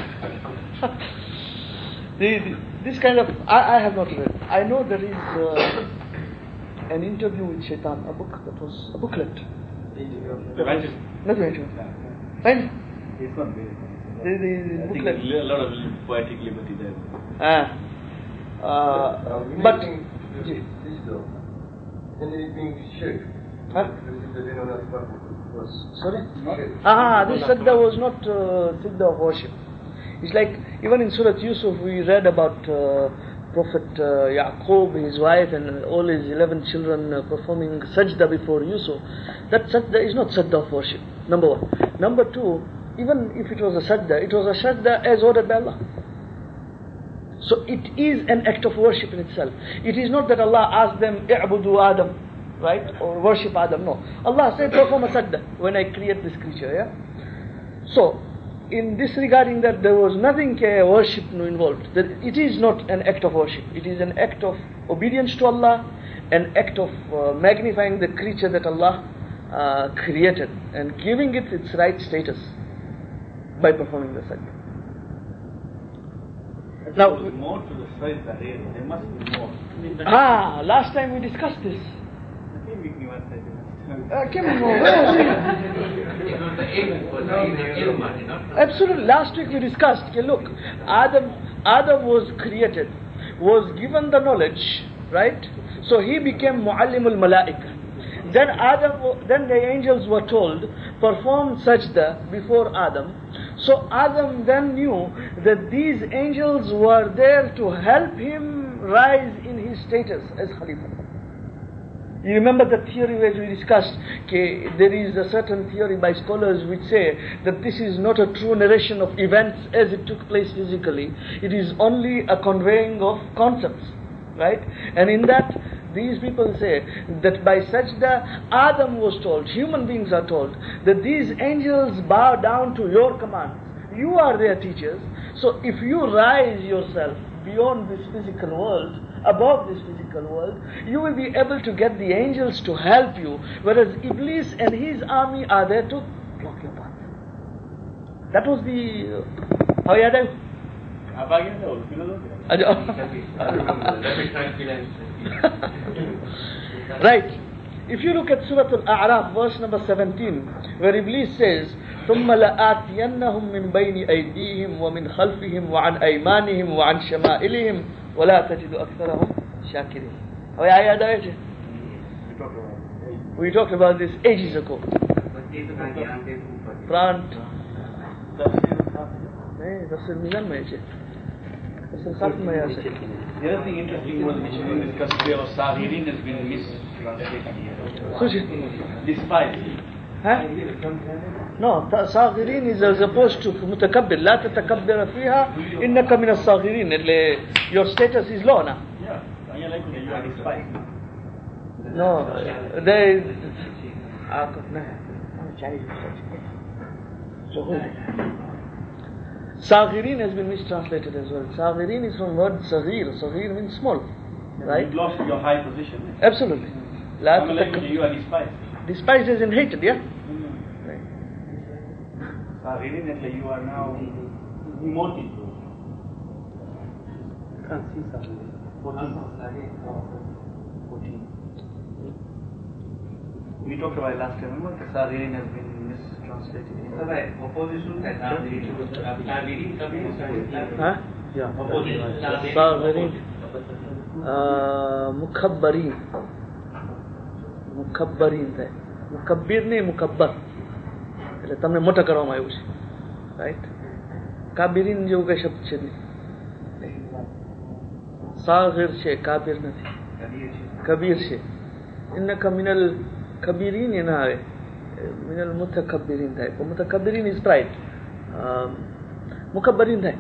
the, the, this kind of I, I have not read. I know there is uh, an interview with Shaitan, a book that was a booklet. Imagine. Not an interview. Right? It's not very The, the, the I think booklet. there's a lot of poetic liberty there. Ah. Uh, but. This though, and it being shirk. Huh? Was Sorry? Ah, this Siddha was not uh, Siddha of worship. It's like, even in Surah Yusuf, we read about uh, Prophet uh, Yaqub, his wife, and all his eleven children uh, performing sajda before Yusuf. That sajda is not sajda of worship, number one. Number two, even if it was a sajda, it was a sajda as ordered by Allah. So it is an act of worship in itself. It is not that Allah asked them, "I'budu Adam," right? Or worship Adam. No. Allah said, "Perform a sajda" when I create this creature, yeah? So, in this regarding that there was nothing uh, worship involved. That it is not an act of worship. It is an act of obedience to Allah, an act of uh, magnifying the creature that Allah uh, created and giving it its right status by performing the sajda. Now, there was more to the sajda here. There must be more. Ah, last time we discussed this. Uh, came on, where was he? Absolutely. Last week we discussed. Okay, look, Adam, Adam was created, was given the knowledge, right? So he became Muallim al-Malaika. Then Adam, then the angels were told, perform sajda before Adam. So Adam then knew that these angels were there to help him rise in his status as Khalifa. You remember the theory which we discussed? Okay, there is a certain theory by scholars which say that this is not a true narration of events as it took place physically. It is only a conveying of concepts, right? And in that, these people say that by sajda, Adam was told, human beings are told, that these angels bow down to your commands. You are their teachers. So if you rise yourself beyond this physical world, above this physical world, you will be able to get the angels to help you, whereas Iblis and his army are there to block your path. That was the... Uh, how you do? Right. If you look at Surah Al-A'raf, verse number seventeen, where Iblis says, ثُمَّ لَآتِيَنَّهُمْ مِنْ بَيْنِ أَيْدِيهِمْ وَمِنْ خَلْفِهِمْ وَعَنْ أَيْمَانِهِمْ وَعَنْ شَمَائِلِهِمْ وَلَا تَجِدُ أَكْثَرَهُمْ شَاكِرِينَ. How you do it? We talked about this ages ago. Front. नहीं तफसीर मिजान में है तफसीर खास में है The other thing interesting was which we discussed here was Sahirin has been mistranslated here. सोचिए Despise. ها no صاغرين is as opposed to متكبر لا تتكبر فيها إنك من الصاغرين اللي your status is low now. Yeah, I like you are despised. No, they Saghirin has been mistranslated as well. Saghirin is from word Saghir. Saghir means small, right? You've lost your high position. Absolutely. I'm like you are despised. Despised is in hated, yeah? Mm-hmm. Right. Saghirin, you are now demoted. You can't see Saghirin. fourteen. We talked about it last time. Remember, Saghirin has been mistranslated. Right. Opposition and Huh? Yeah. Saghirin. Uh, Mukhabbarin. Mukhabbarin થાય મુકબ્બીર નહીં મુકબ્બર એટલે તમને મોટા કરવામાં આવ્યું છે right કાબિરીન જેવું કઈ શબ્દ છે નહીં સાગિર છે કાબિર નથી કબીર છે ઇન્નક મિનલ કબીરીન એ ના આવે મિનલ મુતકબ્બિરીન થાય મુતકબ્બિરીન ઇઝ પ્રાઇડ મુકબ્બરીન થાય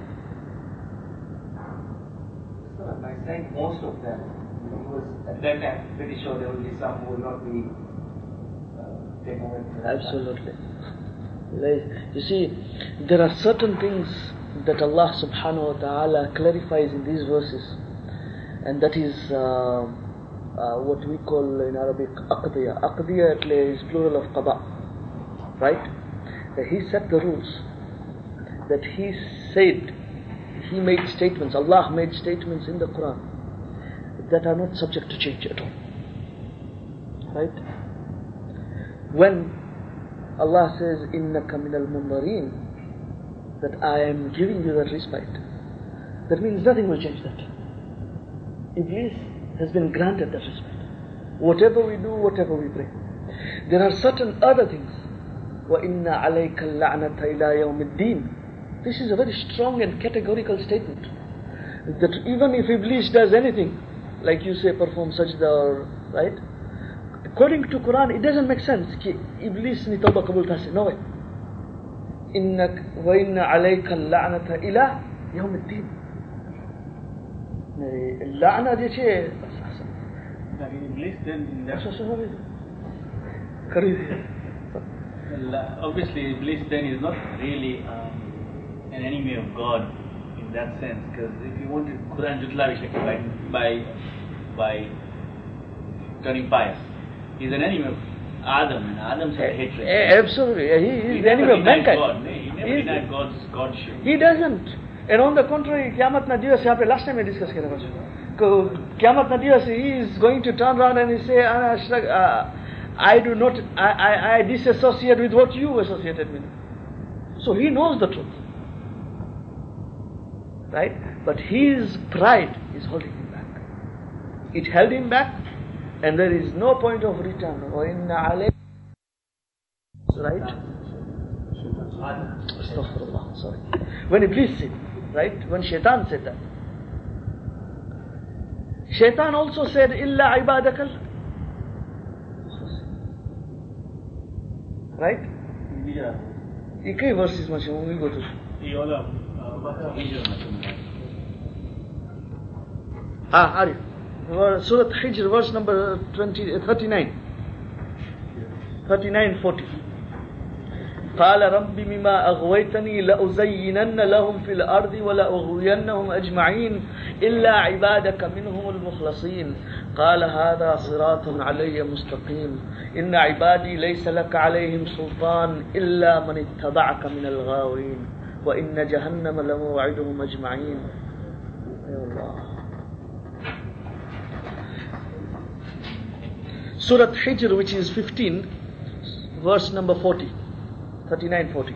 by saying most of them, because at that time pretty sure there will be some who will not be uh, taken away from that. Absolutely. You see, there are certain things that Allah subhanahu wa ta'ala clarifies in these verses, and that is uh, uh, what we call in Arabic aqdiya. Aqdiya is plural of qada, right? That He set the rules, that He said, He made statements, Allah made statements in the Quran that are not subject to change at all. Right? When Allah says, إِنَّكَ مِنَ الْمُنْظَرِينَ, that I am giving you that respite, that means nothing will change that. Iblis has been granted that respite. Whatever we do, whatever we pray. There are certain other things. وَإِنَّ عَلَيْكَ اللَّعْنَةَ إِلَى يَوْمِ الدِّينِ. This is a very strong and categorical statement. That even if Iblis does anything, like you say, perform sajda or, right? According to Quran, it doesn't make sense. Ki Iblis ni tawbah kabul thase. No way. Innak wa inna alayka al-la'nata ila yawm al-din. اللعنة دي شيء Like Iblis, then that's crazy. Well, obviously Iblis then is not really um, an enemy of God in that sense, because if you want to Quran Jutla by by by turning pious, he's an enemy of Adam, and Adam's had hatred. Absolutely, he is the enemy of mankind. God. He never he denied God's Godship. He doesn't. And on the contrary, Qiyamah na divas, આપણે last time we discussed it. Qiyamah na divas, he is going to turn around and he say, uh, I do not, I, I, I disassociate with what you associated with. So he knows the truth. Right? But his pride is holding him back. It held him back, and there is no point of return. Right? Astaghfirullah, sorry. When Iblis said, right? When Shaitan said that. Shaitan also said, Illa ibadakal. Right? Ikay verses ma we go to. Ah, are you? Surah Hijr, verse number twenty, thirty-nine. thirty-nine, forty. قال رب مما أغويتني لأزينن لهم في الأرض ولأغوينهم أجمعين إلا عبادك منهم المخلصين قال هذا صراط علي مستقيم إن عبادي ليس لك عليهم سلطان إلا من اتبعك من الغاوين وإن جهنم لموعدهم أجمعين. يا الله. Surah Hijr, which is fifteen, verse number forty. thirty-nine, forty.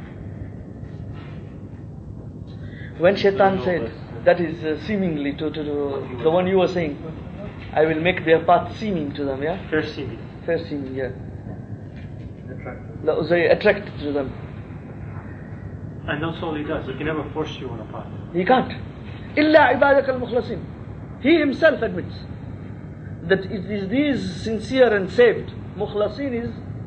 When Shaitan said, that is uh, seemingly to, to, to the one you were saying, I will make their path seeming to them, yeah? Fair seeming. Fair seeming, yeah. Attractive. Attractive to them. And that's all he does. He can never force you on a path. He can't. Illa ibadak al-mukhlasin. He himself admits that it is these sincere and saved. Mukhlasin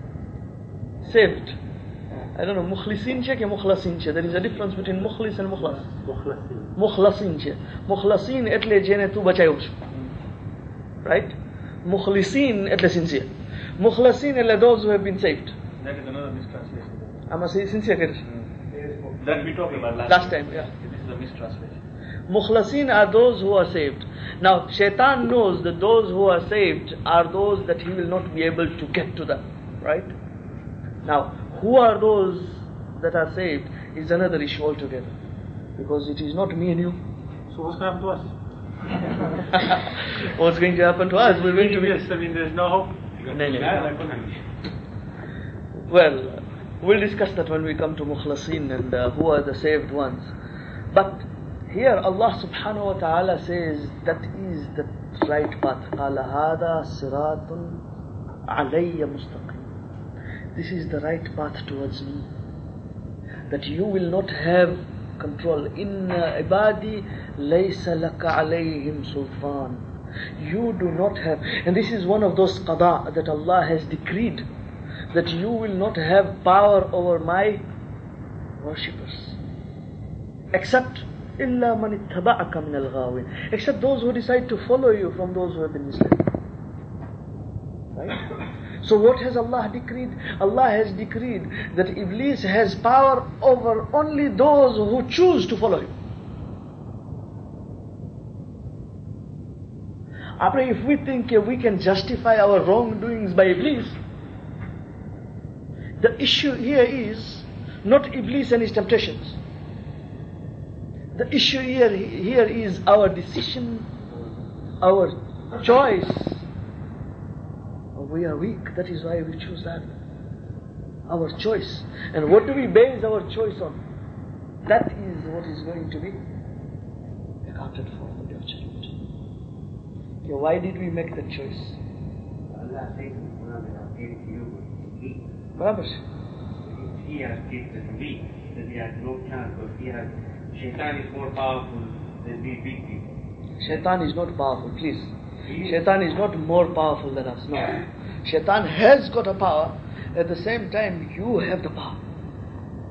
is saved. I don't know, mukhlisin che ke mukhlasin che. There is a difference between mukhlis and mukhlas. Mukhlasin. Mukhlasin che. Mukhlasin etle jene tu bachayo. Right? Mukhlisin etle sincere. Mukhlasin etle those who have been saved. That is another mistranslation. I'm saying sincere. Mm. That we talked about last, last time. Yeah. This is a mistranslation. Mukhlasin are those who are saved. Now, Shaitan knows that those who are saved are those that he will not be able to get to them. Right? Now, who are those that are saved is another issue altogether. Because it is not me and you. So what's going to happen to us? What's going to happen to us? We're going to be... Yes, I mean, there's no hope. No, no. Well, we'll discuss that when we come to Mukhlasin and uh, who are the saved ones. But here Allah subhanahu wa ta'ala says that is the right path. قَالَ هَذَا صِرَاطٌ عَلَيَّ مُسْتَقِيمٌ. This is the right path towards me. That you will not have control. Inna ibadi laysa laka alayhim sultan. You do not have, and this is one of those qada that Allah has decreed, that you will not have power over my worshippers. Except illa man ittaba'aka min al-ghawin. Except those who decide to follow you from those who have been misled. Right? So what has Allah decreed? Allah has decreed that Iblis has power over only those who choose to follow him. After, if we think uh, we can justify our wrongdoings by Iblis, the issue here is not Iblis and his temptations. The issue here, here is our decision, our choice. We are weak, that is why we choose that. Our choice. And what do we base our choice on? That is what is going to be accounted for on the day of judgment. Okay, why did we make that choice? Allah says in the Quran that I gave it to you was weak. Barabar. If he has given it to me, then he has no chance, because he has, Shaitan is more powerful than we big people. Shaitan is not powerful, please. Shaitan is not more powerful than us, no. Shaitan has got a power, at the same time you have the power.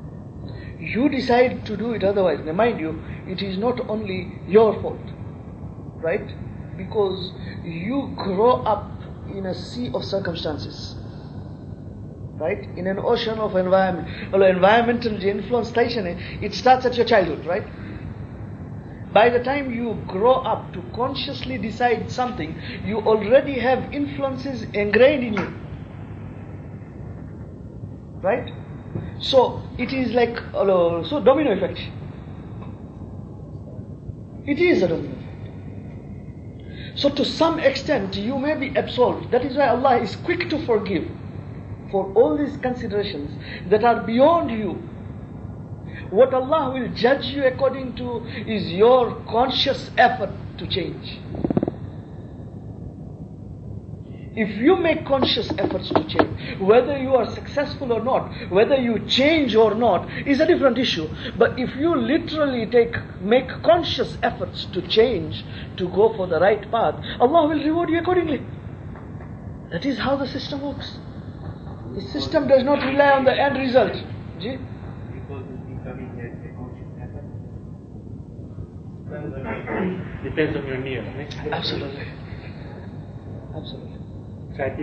You decide to do it otherwise. Now mind you, it is not only your fault. right? Because you grow up in a sea of circumstances, right? In an ocean of environment. Well, environmental influence, it starts at your childhood, right? By the time you grow up to consciously decide something, you already have influences ingrained in you, right? So it is like uh, so domino effect. It is a domino effect. So to some extent you may be absolved. That is why Allah is quick to forgive for all these considerations that are beyond you. What Allah will judge you according to is your conscious effort to change. If you make conscious efforts to change, whether you are successful or not, whether you change or not, is a different issue. But if you literally take, make conscious efforts to change, to go for the right path, Allah will reward you accordingly. That is how the system works. The system does not rely on the end result. Ji? Depends on your need. Absolutely. Absolutely. It's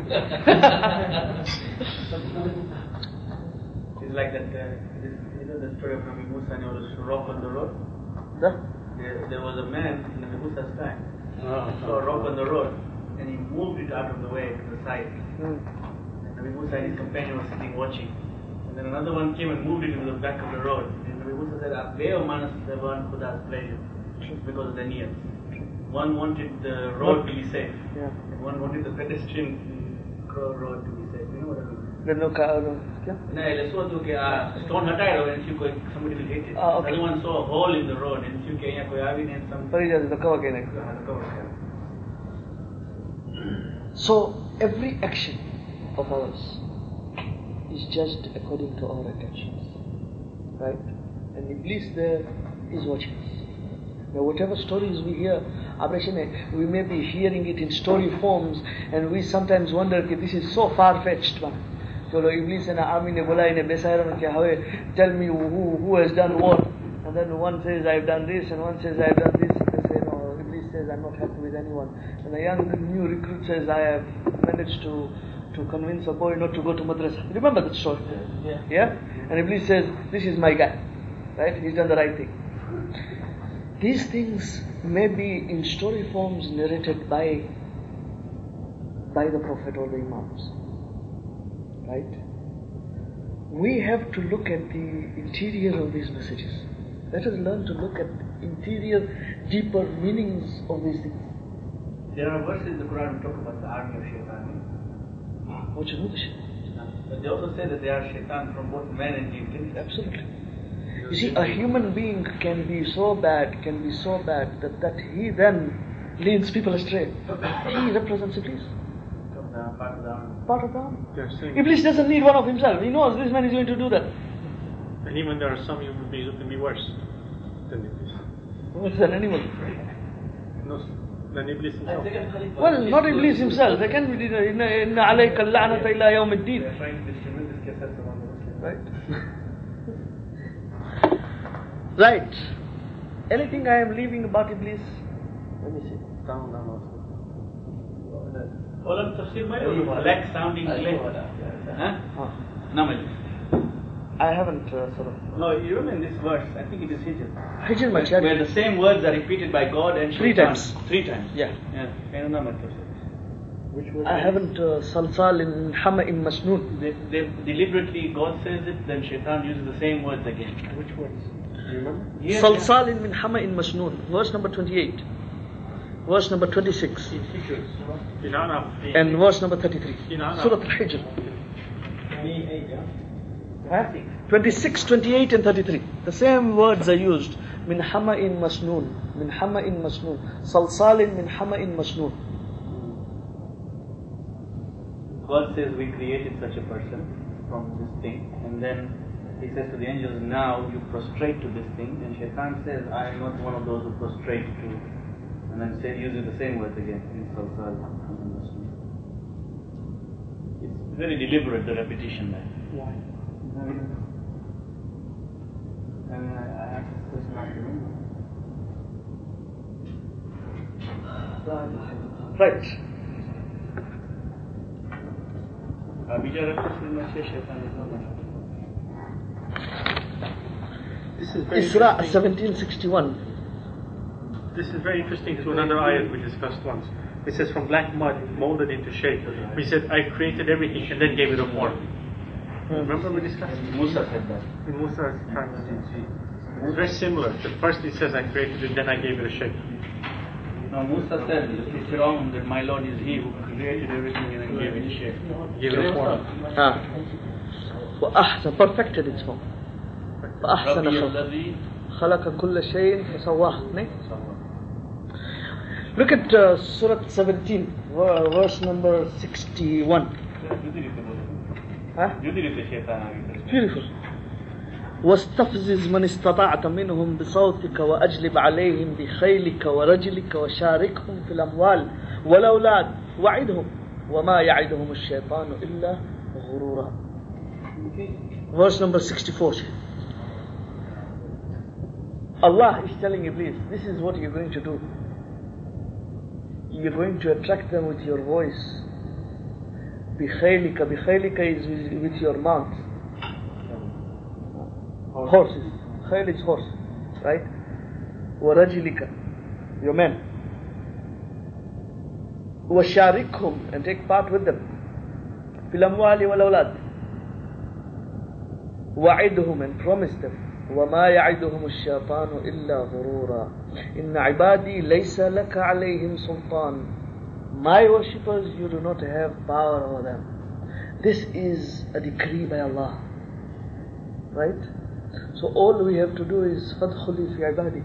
like that, uh, this, you know the story of Nabi Musa and he was rock on the road? The? There, there was a man in Nabi Musa's time, Oh, saw a rock on the road, and he moved it out of the way to the side. Mm. And Nabi Musa and his companion were sitting watching. And then another one came and moved it to the back of the road. And Nabi Musa said, Abdeo manas devan Khuda's pleasure, because of the niyat. One wanted the road to be safe, Yeah. and one wanted the pedestrian road to be safe. You know what I mean? There's no car. No. Yeah. No, let's go to a stone hatayo and see if somebody will hit it. Ah, okay. The other one saw a hole in the road and see if koi avi and some. Fari jata to cover kene. So every action of ours is judged according to our intentions, right? And Iblis there is watching us. Now whatever stories we hear, we may be hearing it in story forms, and we sometimes wonder that this is so far-fetched. Chalo Iblis and army ne bola ine besairan ke have, tell me who who has done what, and then one says I've done this, and one says I've done this. And they say no, Iblis says I'm not happy with anyone, and a young new recruit says I have managed to to convince a boy not to go to madrasa. Remember that story? Yeah. Yeah? And Iblis says, this is my guy. Right? He's done the right thing. These things may be in story forms narrated by by the Prophet or the Imams. Right? We have to look at the interior of these messages. Let us learn to look at interior, deeper meanings of these things. There are verses in the Quran that talk about the army of Shaitan. What you know the shit? But they also say that they are Shaitan from both men and jinn. Absolutely. You see, a human being can be so bad, can be so bad that, that he then leads people astray. He represents Iblis. Part of the army. Part of the army. They're saying, Iblis doesn't need one of himself. He knows this man is going to do that. and even there are some human beings who can be worse than Iblis. Worse than anyone. No, than Iblis himself. Well, not Iblis himself. They can be. Inna alayka al-la'nata ila yawm They ad-din. are trying to distribute this cassette among the Muslims. Right? Right. Anything I am leaving about Iblis? Let me see. Down, down also. All of tafsir mein black sounding clay. Huh? Huh. Namal. I haven't uh, sort of. No, you remember this verse? I think it is Hijr. Hijr my Where child. the same words are repeated by God and Three Shaitan. times. Three times. Yeah. Yeah. Kind of namal tafsir. Which was I haven't uh, Salsal in Hama'im Masnoon. They, they deliberately, God says it, then Shaitan uses the same words again. Which words? Do you remember? Here, Salsal min Hama'in Masnoon. Verse number twenty-eight. Verse number twenty-six. Inana. And verse number thirty-three. Inana. Surah Al-Hijr. Huh? twenty-six, twenty-eight and thirty-three. The same words are used. Min Hama'in Masnoon. Min Hama'in Masnoon. Salsalin min Hama'in Masnoon. God says we created such a person from this thing, and then He says to the angels, now you prostrate to this thing, and Shaitan says, I am not one of those who prostrate to, and then say, uses the same words again in Salsal. It's very deliberate, the repetition there. Why? I mean, I, I asked this question after me. Right. This is very Isra interesting. seventeen sixty-one. This is very interesting to another ayat we discussed once. It says from black mud molded into shape. We said I created everything and then gave it a form. Remember we discussed Musa said that. in Musa's times. It's very similar. The first it says I created it, then I gave it a shape. No, Musa said to Firaun that my Lord is He who created everything and then gave it a shape. Gave it a form. Ah. وأحسن perfected its form. فأحسن ربي خلق الذي خلق كل شيء فسواه. Ne? Look at uh, Surah seventeen, ver- verse number sixty-one. Huh? Beautiful. واستفزز من استطعت منهم بصوتك وأجلب عليهم بخيلك ورجلك وشاركهم في الأموال والأولاد وعدهم وما يعدهم الشيطان إلا غرورا. Verse number sixty-four. Allah is telling Iblis, this is what you're going to do. You're going to attract them with your voice. بخيلك, بخيلك is with, with your mouth. Horses. Khayl is horse, right? ورجلك, your men. وشاركهم, and take part with them. في الأموال والأولاد. وعدهم, and promise them. وما يعدهم الشيطان إلا غرورا إن عبادي ليس لك عليهم سلطان. My worshippers, you do not have power over them. This is a decree by Allah, right? So all we have to do is فادخلي في عبادي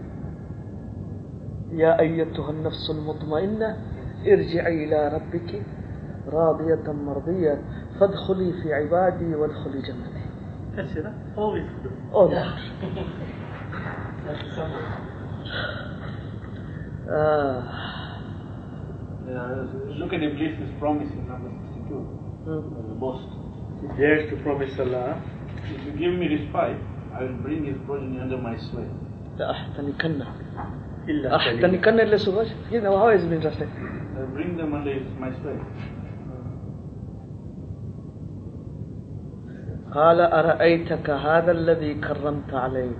يا أيتها النفس المطمئنة ارجعي إلى ربك راضية مرضية فادخلي في عبادي وادخلي جنتي. That's it, huh? All we have to do. Oh, that. uh, Yeah, look at Iblis' promise in number sixty-two. hmm. The boast. He dares to promise Allah. If you give me respite, I will bring his progeny under my sway. لأحتنكن إلا أحتنكن إلا سوغاش. You know how is it interesting? I will bring them under his, my sway. قال أرأيتك هذا الذي كرمت عليه.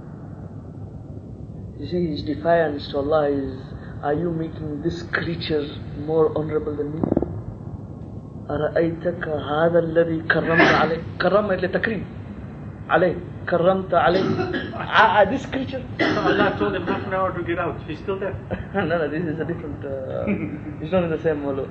You see, his defiance to Allah is, are you making this creature more honorable than me? أرأيتك هذا الذي كرمت عليه. كرم إلى تكريم عليه. كرمت عليه. Ah, this creature. Allah told him half an hour to get out. He's still there. no, no, this is a different. Uh, it's not in the same molo.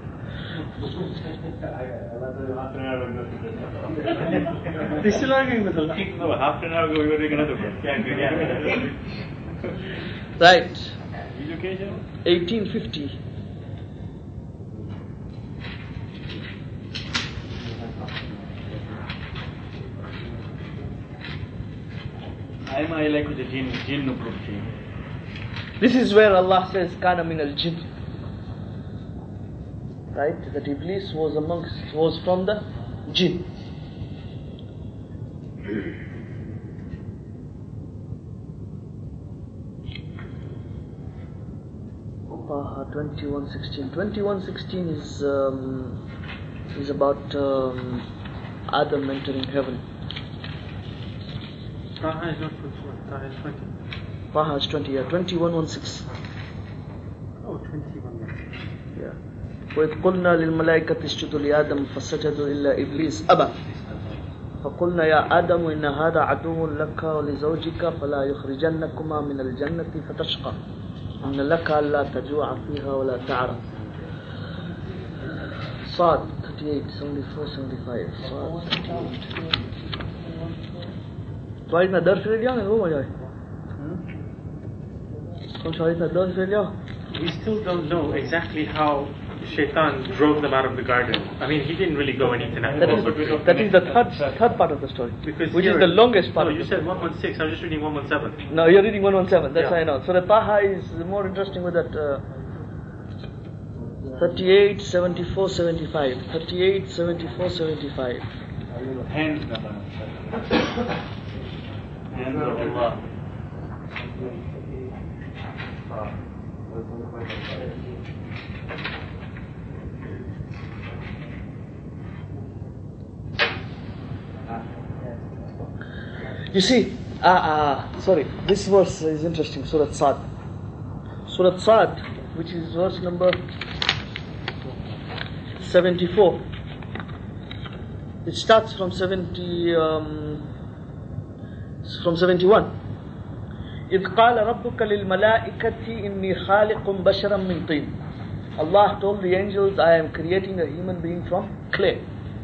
He's still arguing with Allah. No, half an hour ago we were doing another one. Can't do that. Right. Education? eighteen fifty. I am I like with the jinn, jinn group jinn. This is where Allah says, Kana min al jinn. Right? That Iblis was amongst, was from the jinn. Taha twenty-one sixteen. twenty-one sixteen is um, is about um, Adam entering heaven. Taha is not twenty-one. Taha is twenty. Taha is twenty, yeah. twenty-one sixteen. Oh, twenty-one. Yeah. وإذ قلنا للملائكة اسجدوا لآدم فسجدوا إلا إبليس أبى فقلنا يا آدم إن هذا عدو لك ولزوجك فلا يخرجنكما من الجنة فتشقى إن لك ألا تجوع فيها ولا تعرى. صاد thirty-eight, seventy-four, seventy-five. صاد thirty-eight. तो इतना दर्द ले लिया ना वो मजा है कौन सा इतना दर्द ले लिया We still don't know exactly how Shaitan drove them out of the garden. I mean, he didn't really go and eat an That apple. is, that is the third, third part of the story, Because which is here- the longest part. No, of you the said story. one one six. I'm just reading one one seven. No, you're reading one seventeen, that's Yeah. I know. So the Taha is more interesting with that uh, thirty-eight, seventy-four, seventy-five. thirty-eight, seventy-four, seventy-five. Hands number. Hands of Allah. You see, uh, uh, sorry, this verse is interesting, Surah Sad. Surah Sad, which is verse number seventy-four. It starts from seventy, um, from seventy-one. إذ قال ربك للملائكة إني خالق بشرا من طين. Allah told the angels, I am creating a human being from clay.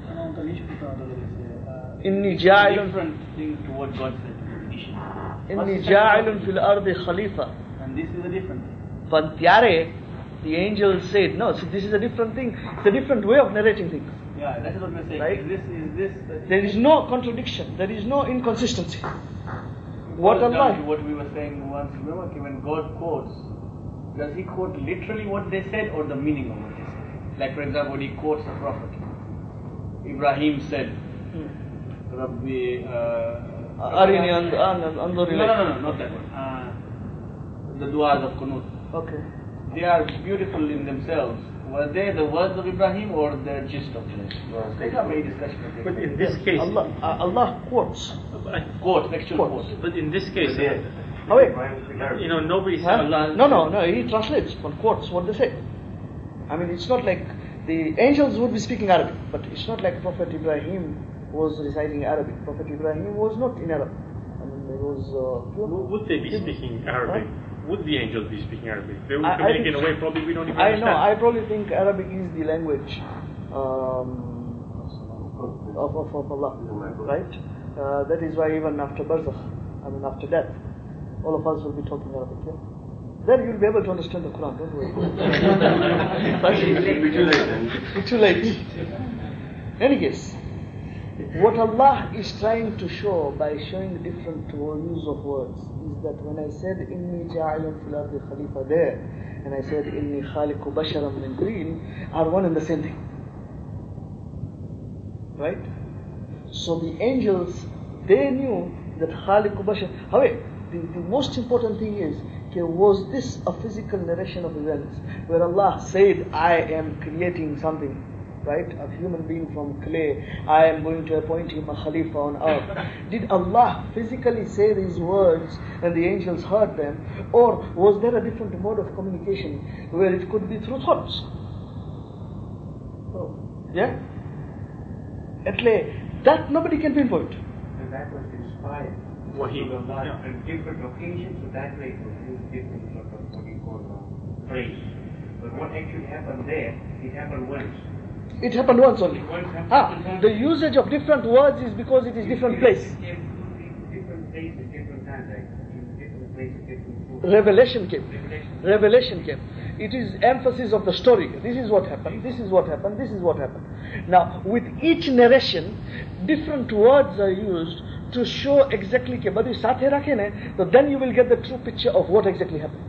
إني جاعل different thing to what God said. إني جاعل في الأرض خليفة. And this is a different thing. But Tyare, the angels said, no, so this is a different thing. It's a different way of narrating things. Yeah, that is what we're saying. Right? Is this is this? Uh, There is no contradiction. There is no inconsistency. What goes down Allah? to what we were saying once. Remember, okay, when God quotes, does He quote literally what they said or the meaning of what they said? Like, for example, when He quotes the Prophet, Ibrahim said, "Rabbi." Uh, Arini and and no, no, no, no, not that one. Uh, the du'as of Qunut. Okay. They are beautiful in themselves. Were they the words of Ibrahim or the gist of them? There's not many discussions. But in this case, Allah, uh, Allah quotes. Quote, actual Quotes. quote. but in this case, Oh wait. you know, nobody said Huh? Allah. No, no, no. He translates from quotes what they say. I mean, it's not like the angels would be speaking Arabic, but it's not like Prophet Ibrahim was reciting Arabic. Prophet Ibrahim was not in Arabic. I mean, there was. Uh, W- Would they be speaking Arabic? Huh? Would the angels be speaking Arabic? They would I- I communicate in think- a way probably we don't even I understand. know. I probably think Arabic is the language um, of, of, of Allah, right? Uh, that is why even after barzakh, I mean after death, all of us will be talking Arabic. Yeah? Then you'll be able to understand the Quran. Don't worry. It'll be too late then. It's too late. Any case, what Allah is trying to show by showing different use of words is that when I said Inni ja'ilun fil ardi khalifa there, and I said Inni khaliqu basharan min teen, are one and the same thing. Right? So the angels, they knew that khaliqu bashar. However, the, the most important thing is, okay, was this a physical narration of events where Allah said, I am creating something, right? A human being from clay, I am going to appoint him a Khalifa on earth. Did Allah physically say these words and the angels heard them? Or was there a different mode of communication where it could be through thoughts? Yeah? At lay, that nobody can pinpoint. And that was inspired. Wahi. So Allah, Yeah. on different occasions, so that way it was used different sort of what you call uh, phrase. But what actually happened there, it happened once. It happened once only. Once happened Ah, the usage of different words is because it is different place. It came to different place at different times, like in different place at different times. Revelation came. Revelation. Revelation came. It is emphasis of the story. This is what happened, this is what happened, this is what happened. Now, with each narration, different words are used to show exactly ke badi sathe rakhe ne, so then you will get the true picture of what exactly happened.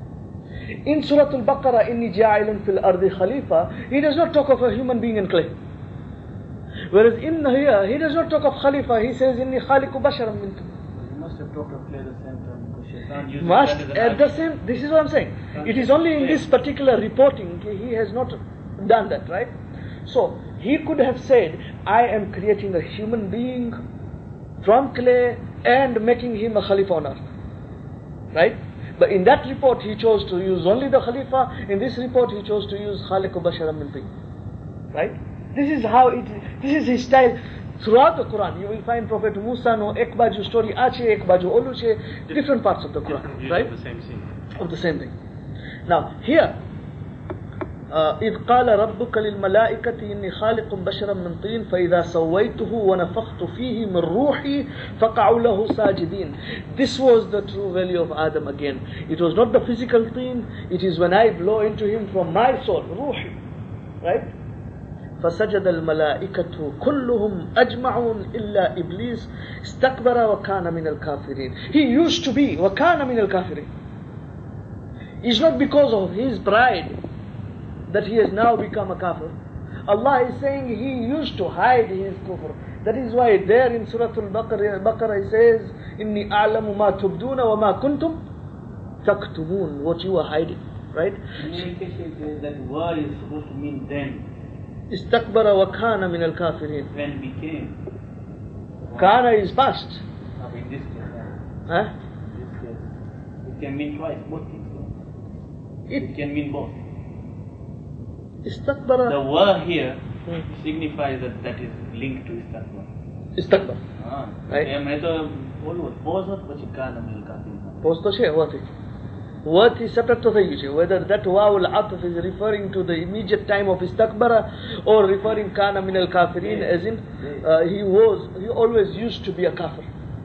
In Surah Al-Baqarah, Inni ja'ilun fil ardi khalifa, he does not talk of a human being in clay. Whereas in here, he does not talk of khalifa, he says, Inni khaliqu basharan min tin. You must have talked of clear the same time because Shaitan uses Must that as an at the argument. same, this is what I'm saying. It is only in this particular reporting, okay, he has not done that, right? So, he could have said, I am creating a human being from clay and making him a Khalifa on earth. Right? But in that report he chose to use only the Khalifa, in this report he chose to use Khaliqu Basharam min Tin. Right? This is how it, this is his style. Throughout the Quran, you will find Prophet Musa no ek baju story ache, ek baju olu che, different parts of the Quran. Usually Right? the same scene. Of the same thing. Now, here, إذ قال ربك للملائكة إني خالق بشرا من طين فإذا سويته ونفخت فيه من روحي فقعوا له ساجدين. This was the true value of Adam again. It was not the physical thing, it is when I blow into him from my soul, روحي. Right? فسجد الملائكة كلهم أجمعون إلا إبليس استكبر وكان من الكافرين. He used to be وكان من الكافرين. It's not because of his pride that he has now become a kafir. Allah is saying he used to hide his kufr. That is why there in Surah Al-Baqarah he says, Inni a'lamu ma tubduna wa ma kuntum taktumun, what you are hiding. Right? In many cases, that word is supposed to mean then, Istakbara wa kana min al-kafirin. when became. Kana is past. In this case, yeah. Huh? In this case, it can mean twice, both things. Yeah? It It can mean both. istakbara. The wa here Hmm. signifies that that is linked to istakbar. Istakbar. Ah, Right. એ મેં તો બોલું pose હોત પછી કાન અમીલ કાફી. Pause to છે what is what is separate to થઈ ગયું છે, whether that waw al-atf is referring to the immediate time of istakbara or referring kana min al-kafirin, as in uh, he was he always used to be a kafir.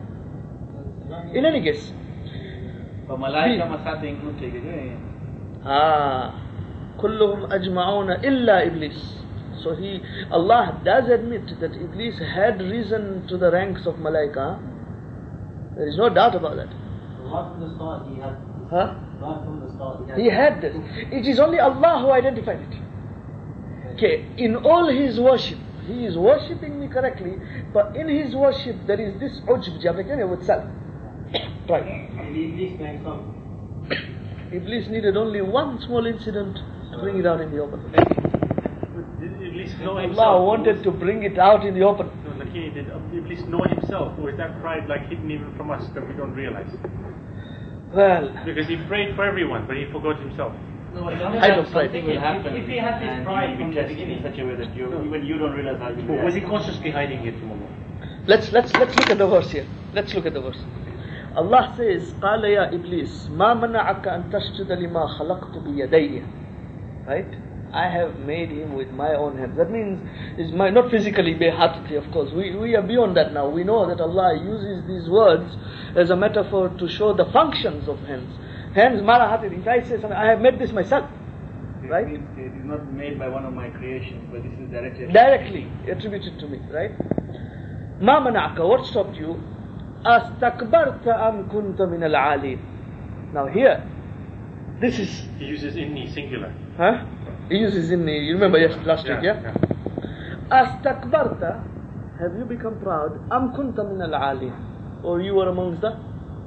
In any case, પણ મલાઈકામાં સાથે include થઈ ગયું છે. ah kulluhum ajma'una illa iblis. So he Allah does admit that Iblis had risen to the ranks of malaika. There is no doubt about that. Right from the start he had. Huh? Right from the start he had. He had this. It is only Allah who identified it. Okay, in all his worship, he is worshipping me correctly, but in his worship there is this ujb, jabakani with self. Right. And Iblis made some. Iblis needed only one small incident to bring it out in the open. Did Iblis know himself? Allah wanted to bring it out in the open. No, like he did Iblis know himself, or is that pride like hidden even from us that we don't realize? Well, Because he prayed for everyone, but he forgot himself. No, I don't pray. something will happen. If he had this and pride you'll from be the tested in beginning. such a way that you even you don't realize how you Or was he react. consciously hiding it from Allah? let's let's let's look at the verse here. Let's look at the verse. Allah says, قال يا إبليس ما منعك أن تسجد لما خلقت بيدي. Right? I have made him with my own hands. That means, is my not physically behatati, of course. We we are beyond that now. We know that Allah uses these words as a metaphor to show the functions of hands. Hands marahati. If I say something, I have made this myself. Right? It, it is not made by one of my creations, but this is directly. Directly attributed to me. Right? ما منعك, what stopped you? أستكبرت أم كنت من العالين. Now here, this is, He uses inni singular. huh? He uses in the, you remember yes, last week, yeah? أستكبرت, have you become proud? أم كنت من العالين, or you were amongst the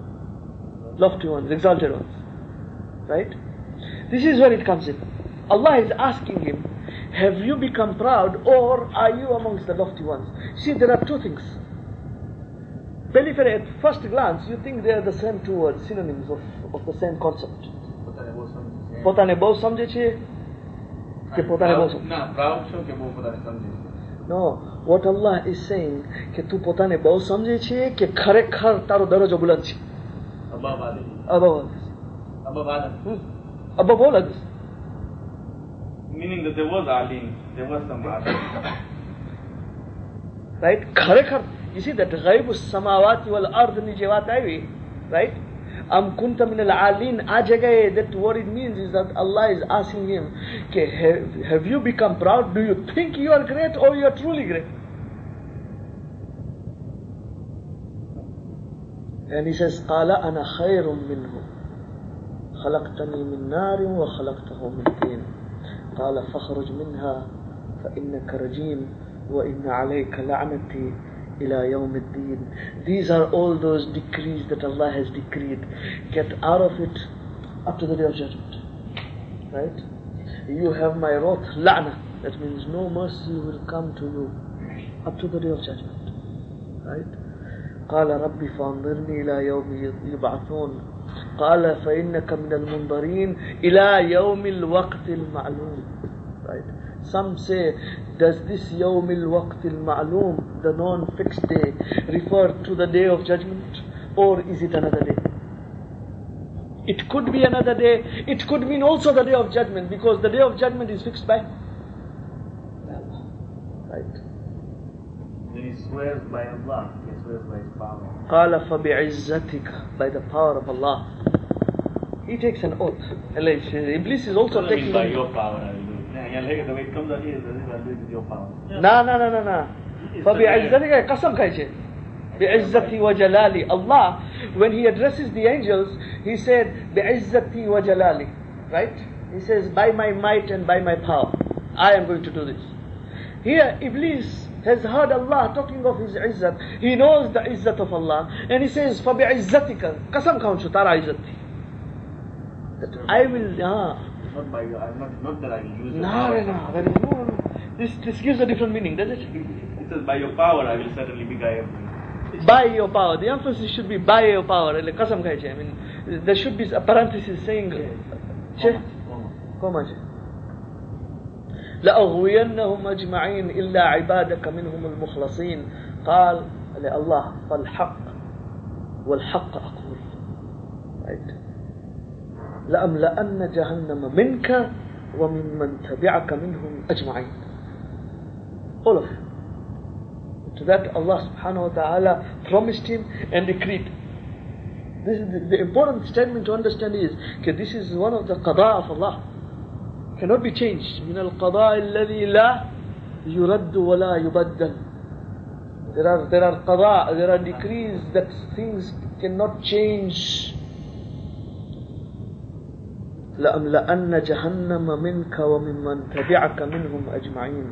lofty ones, exalted ones. Right? This is where it comes in. Allah is asking him, have you become proud, or are you amongst the lofty ones? See, there are two things. Periphery, at first glance, you think they are the same two words, synonyms of, of the same concept. પોતાને બહુ સમજે છે કે પોતાને બહુ સમજે? ના, proud છો કે બહુ પોતાને સમજે છે? No, what Allah is saying કે તું પોતાને બહુ સમજે છે કે ખરેખર તારો દરજ્જો બુલંદ છે? Above others. Above others. Above others. Hmm. Above all others. Meaning that there was Alim, there was some others. Right? ખરેખર, you see that غيب السماوات والأرض ની જે વાત આવી, right? Am kunta min al-alin, આ જગ્યાએ, that what it means is that Allah is asking him, okay, have, have you become proud? Do you think you are great or you are truly great? And he says, قال أنا خير منه خلقتني من نار وخلقته من طين قال فاخرج منها فإنك رجيم وإن عليك لعنتي إلى يوم الدين. These are all those decrees that Allah has decreed. Get out of it up to the day of judgment. Right? You have my wrath, la'na. That means no mercy will come to you up to the day of judgment. Right? قال ربي فانظرني إلى يوم يبعثون قال فإنك من المنظرين إلى يوم الوقت المعلوم. Right? Some say, does this يوم الوقت المعلوم, the non-fixed day, refer to the day of judgment, or is it another day? It could be another day. It could mean also the day of judgment, because the day of judgment is fixed by Allah. Right? Then he swears by Allah, he swears by his power. قال فبعزتك, by the power of Allah. He takes an oath. Iblis is also Doesn't mean taking by an your power I will do it. Yeah, like the way it comes out here, I'll do it with your power. No, no, no, no, no. فبعزتك قسم كايشه. بعزتي وجلالي. Allah, when he addresses the angels, he said بعزتي وجلالي. Right? He says, by my might and by my power, I am going to do this. Here, Iblis has heard Allah talking of his izzat. He knows the izzat of Allah, and he says, فبعزتك قسم كاونشو ترى عزتي. That I will, ah. Not by your, I'm not, not that I will use your No, power. no, no, there is no. This, this gives a different meaning, does it? It says by your power I will certainly be guided. by your power. The emphasis should be by your power. Like qasam khai che. I mean, there should be a parenthesis saying, che, koma che. لأغوينهم أجمعين إلا عبادك منهم المخلصين قال لله فالحق والحق أقول right. لأملأن جهنم منك وممن تبعك منهم أجمعين. All of you. To that Allah subhanahu wa ta'ala promised him and decreed. This is the, the important statement to understand is that this is one of the qada of Allah. Cannot be changed. من القضاء الذي لا يرد ولا يبدل. There are there are qada, there are decrees that things cannot change. لأملأن جهنم منك وممن تبعك منهم أجمعين.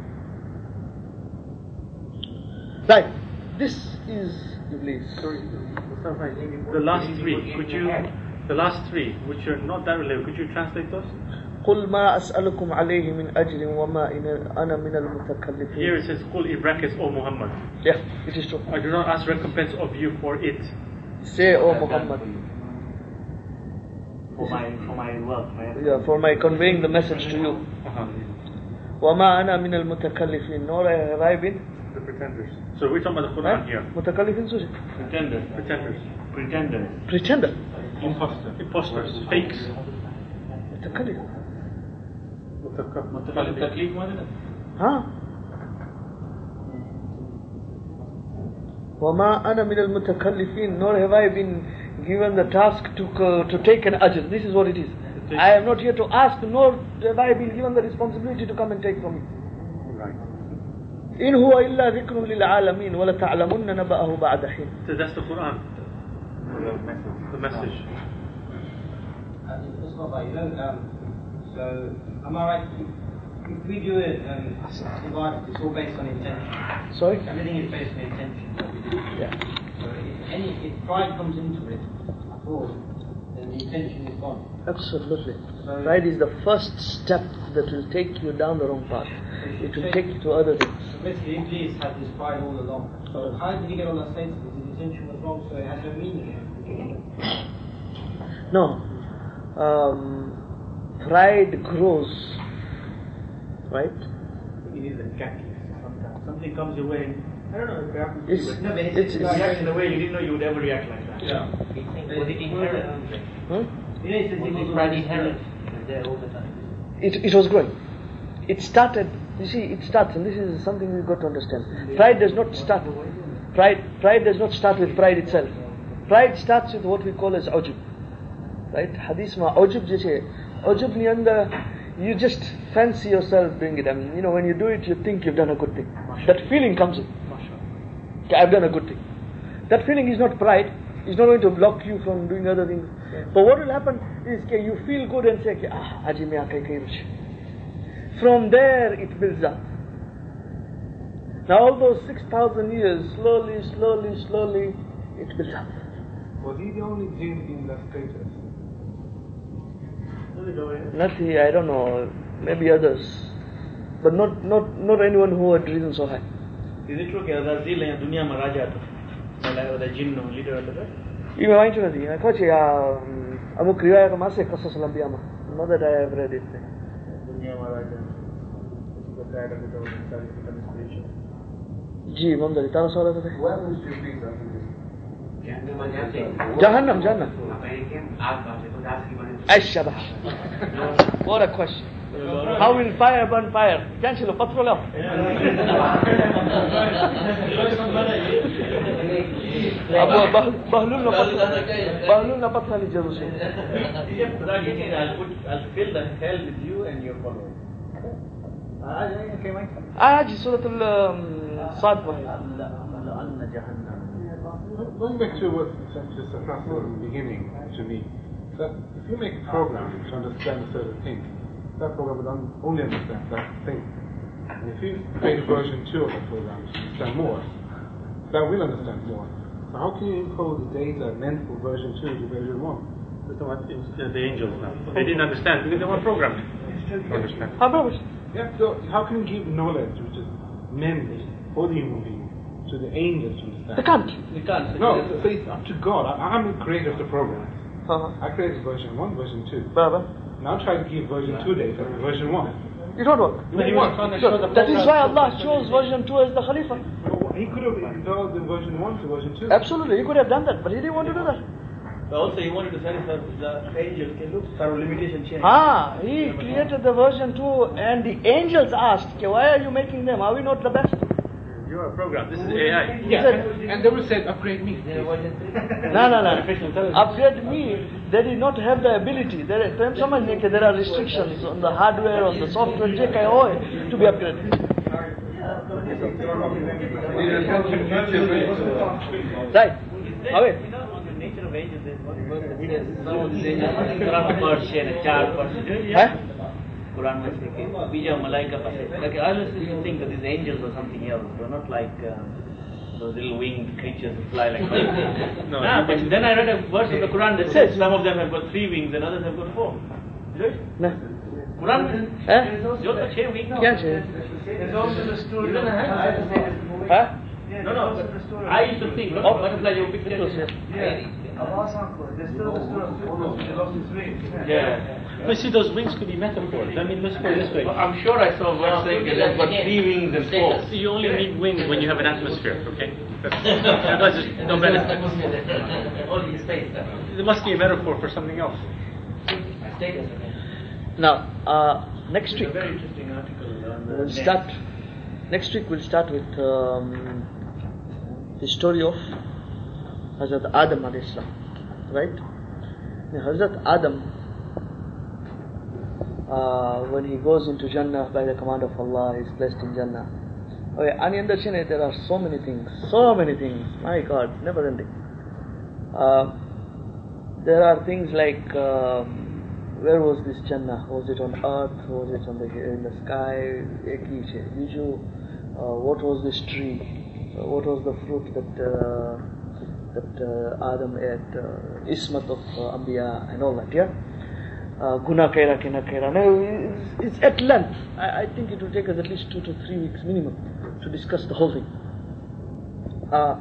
Right. This is Iblis. Sorry, the last three. Could you, the last three, which are not that related, could you translate those? قل ما أسألكم عليه من أجر وما أنا من المتكلفين. Here it says, "Qul in brackets, O Muhammad." Yeah, it is true. I do not ask recompense of you for it. Say, O Muhammad. For my, for my work, right? Yeah, for my conveying the message to you. Uh-huh. وما أنا من المتكلفين. Nor have I been. The pretenders. So we're talking about the Quran here. متكلفين سوشي. Pretenders. Pretenders. Pretenders. Pretender. Imposter. Imposters. Fakes. متكلف. متكلف تكليف ما لنا. ها. وما أنا من المتكلفين. Nor have I been given the task to uh, to take an ajr. This is what it is. I am not here to ask, nor have I been given the responsibility to come and take from you. Right. إن هو إلا ذكر للعالمين ولتعلمن نبأه بعد حين. So that's the Quran. The message. Uh, it's not like you don't, um, so am I right? If we do it, um, divide, it's all based on intention. Sorry? Everything is based on intention. What we do. Yeah. So if any, if pride comes into it at all, then the intention is gone. Absolutely. So Pride is the first step that will take you down the wrong path. It will take you to other things. So basically, Iblis had this pride all along. So how did he get on that status? Because his intention was wrong, so it has no meaning. No. Um, pride grows. Right? It is a catalyst. Sometimes something comes your way. I don't know if it happens to It's, you, but No, but it's, it's, it's, it's, react in a way you didn't know you would ever react like that. Yeah. Was it inherent? huh? You know, it's the thing Was with it pride inherent? inherent. There all the time. It, it was growing. It started, you see, it starts, and this is something we've got to understand. Pride does not start, pride, pride does not start with pride itself. Pride starts with what we call as ujub. Right? Hadith ma ujub jaise, ujub ni andar, you just fancy yourself doing it. I mean, you know, when you do it, you think you've done a good thing. That feeling comes in. Okay, I've done a good thing. That feeling is not pride. It's not going to block you from doing other things. But what will happen is okay, you feel good and say, okay, ah, aji main aakai kai ruchi. From there, it builds up. Now, all those six thousand years, slowly, slowly, slowly, it builds up. Was he the only jinn in that status? Nothing, I don't know, maybe others. But not not not anyone who had risen so high. Is it true that Razil in dunia mein raja tha? Like the jinn leader of the You may want to know, I thought you are amuk riwayat ka mase qasas al-anbiya ma. Not that I have read it. dunia mein raja. The guide of the world is spiritual. जी इमाम दली तारा सवाल है Who happens to be something? Jahannam, Jahannam. Ash-shabash. What a question. How will fire burn fire? Cancel it, patrol off. Bahlul na patra. Bahlul na patra ni Jerusalem. I'll put, I'll fill the hell with you and your followers. آج سورة الصاد Going back to what just Safran said in the beginning, to me, that if you make a program to understand a certain thing, that program will un- only understand that thing. And if you create version two of that program to understand more, that will understand more. So how can you encode the data meant for version two to version one? We're talking about the angels now. They didn't understand because they weren't programmed to understand. हाँ बराबर Yeah, so how can you give knowledge which is meant for the human being to the angels to understand. They can't. We can't. No, so it's up to God. I, I'm the creator of the program. Uh-huh. I created version one, version two. Baba. Now try to give version two data for version one. You don't work. You don't want. Sure. That is why Allah chose version two as the Khalifa. He could have installed the version one to version two. Absolutely, he could have done that, but he didn't want to do that. But also, he wanted to satisfy the angels. Can look for limitation change. Ah, he created the version two, and the angels asked, okay, why are you making them? Are we not the best? You are a program. This is A I. Yeah, and, and they will say, upgrade me. No, no, no. Upgrade me, they did not have the ability. There, there are restrictions on the hardware, on the software, to be upgraded. Right. Away. You know, on the nature of angels, there's one verse that says some of these angels, Quran per se and char per se. Huh? Quran was saying, Bija Malaika per se. Like, I always used to think that these angels were something else. They're not like uh, those little winged creatures who fly like birds. No, nah, but then I read a verse of the Quran that says some of them have got three wings and others have got four. Right? No. Quran Eh? जो तो छह wings. क्या छह? There's also the story of Huh? No, no. I used to think, look, Oh. butterfly, you picked it. Yeah. Allah's uncle. There's still the story of Pharaoh. He lost his wings. Yeah. But see, those wings could be metaphors. I mean, let's put it this way. I'm sure I saw a verse saying that they've got three wings and four. So you only need wings when you have an atmosphere, okay? Otherwise, there's no benefit. Only space. There must be a metaphor for something else. Now, uh, next week, Very interesting article on the we'll net. start, next week we'll start with um, the story of Hazrat Adam alayhi salam, right? Now, Hazrat Adam, uh, when he goes into Jannah by the command of Allah, is placed in Jannah. Okay, and in the Jannah there are so many things, so many things, my God, never ending. Uh, there are things like, uh, where was this Jannah? Was it on earth? Was it on the in the sky? Uh, what was this tree? Uh, what was the fruit that uh, that uh, Adam ate? Uh, Ismat of uh, Anbiya and all that, yeah? Guna kaira kina kaira. No, it's, it's at length. I, I think it will take us at least two to three weeks minimum to discuss the whole thing. Uh,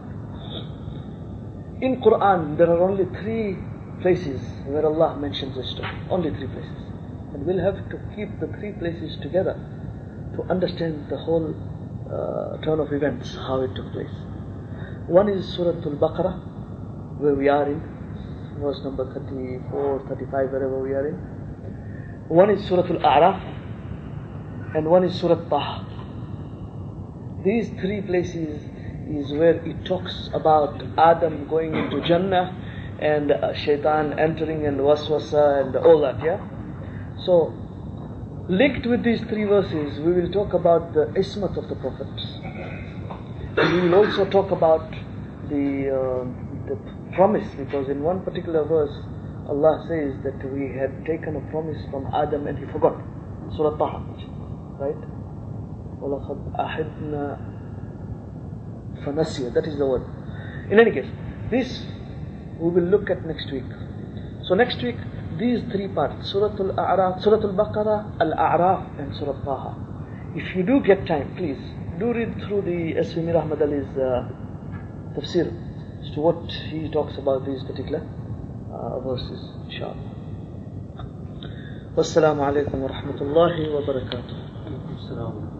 in Quran, there are only three places where Allah mentions this story. Only three places. And we'll have to keep the three places together to understand the whole uh, turn of events, how it took place. One is Surah Al-Baqarah, where we are in, verse number thirty-four, thirty-five, wherever we are in. One is Surah Al-A'raf, and one is Surah Taha. These three places is where it talks about Adam going into Jannah and uh, Shaitan entering and waswasa and all that, yeah? So, linked with these three verses, we will talk about the ismat of the prophets. We will also talk about the, uh, the promise, because in one particular verse, Allah says that we had taken a promise from Adam and he forgot. Surah Taha, right? وَلَقَدْ أَحِدْنَا فَنَسِيَ. That is the word. In any case, this we will look at next week. So next week, these three parts, Surah Al-A'raf, Surah Al-Baqarah, Al-A'raf and Surah Taha. If you do get time, please, do read through the S V Mir Ahmad Ali's uh, tafsir as to what he talks about these particular uh, verses, inshallah. Wassalamu alaikum wa rahmatullahi wa barakatuh.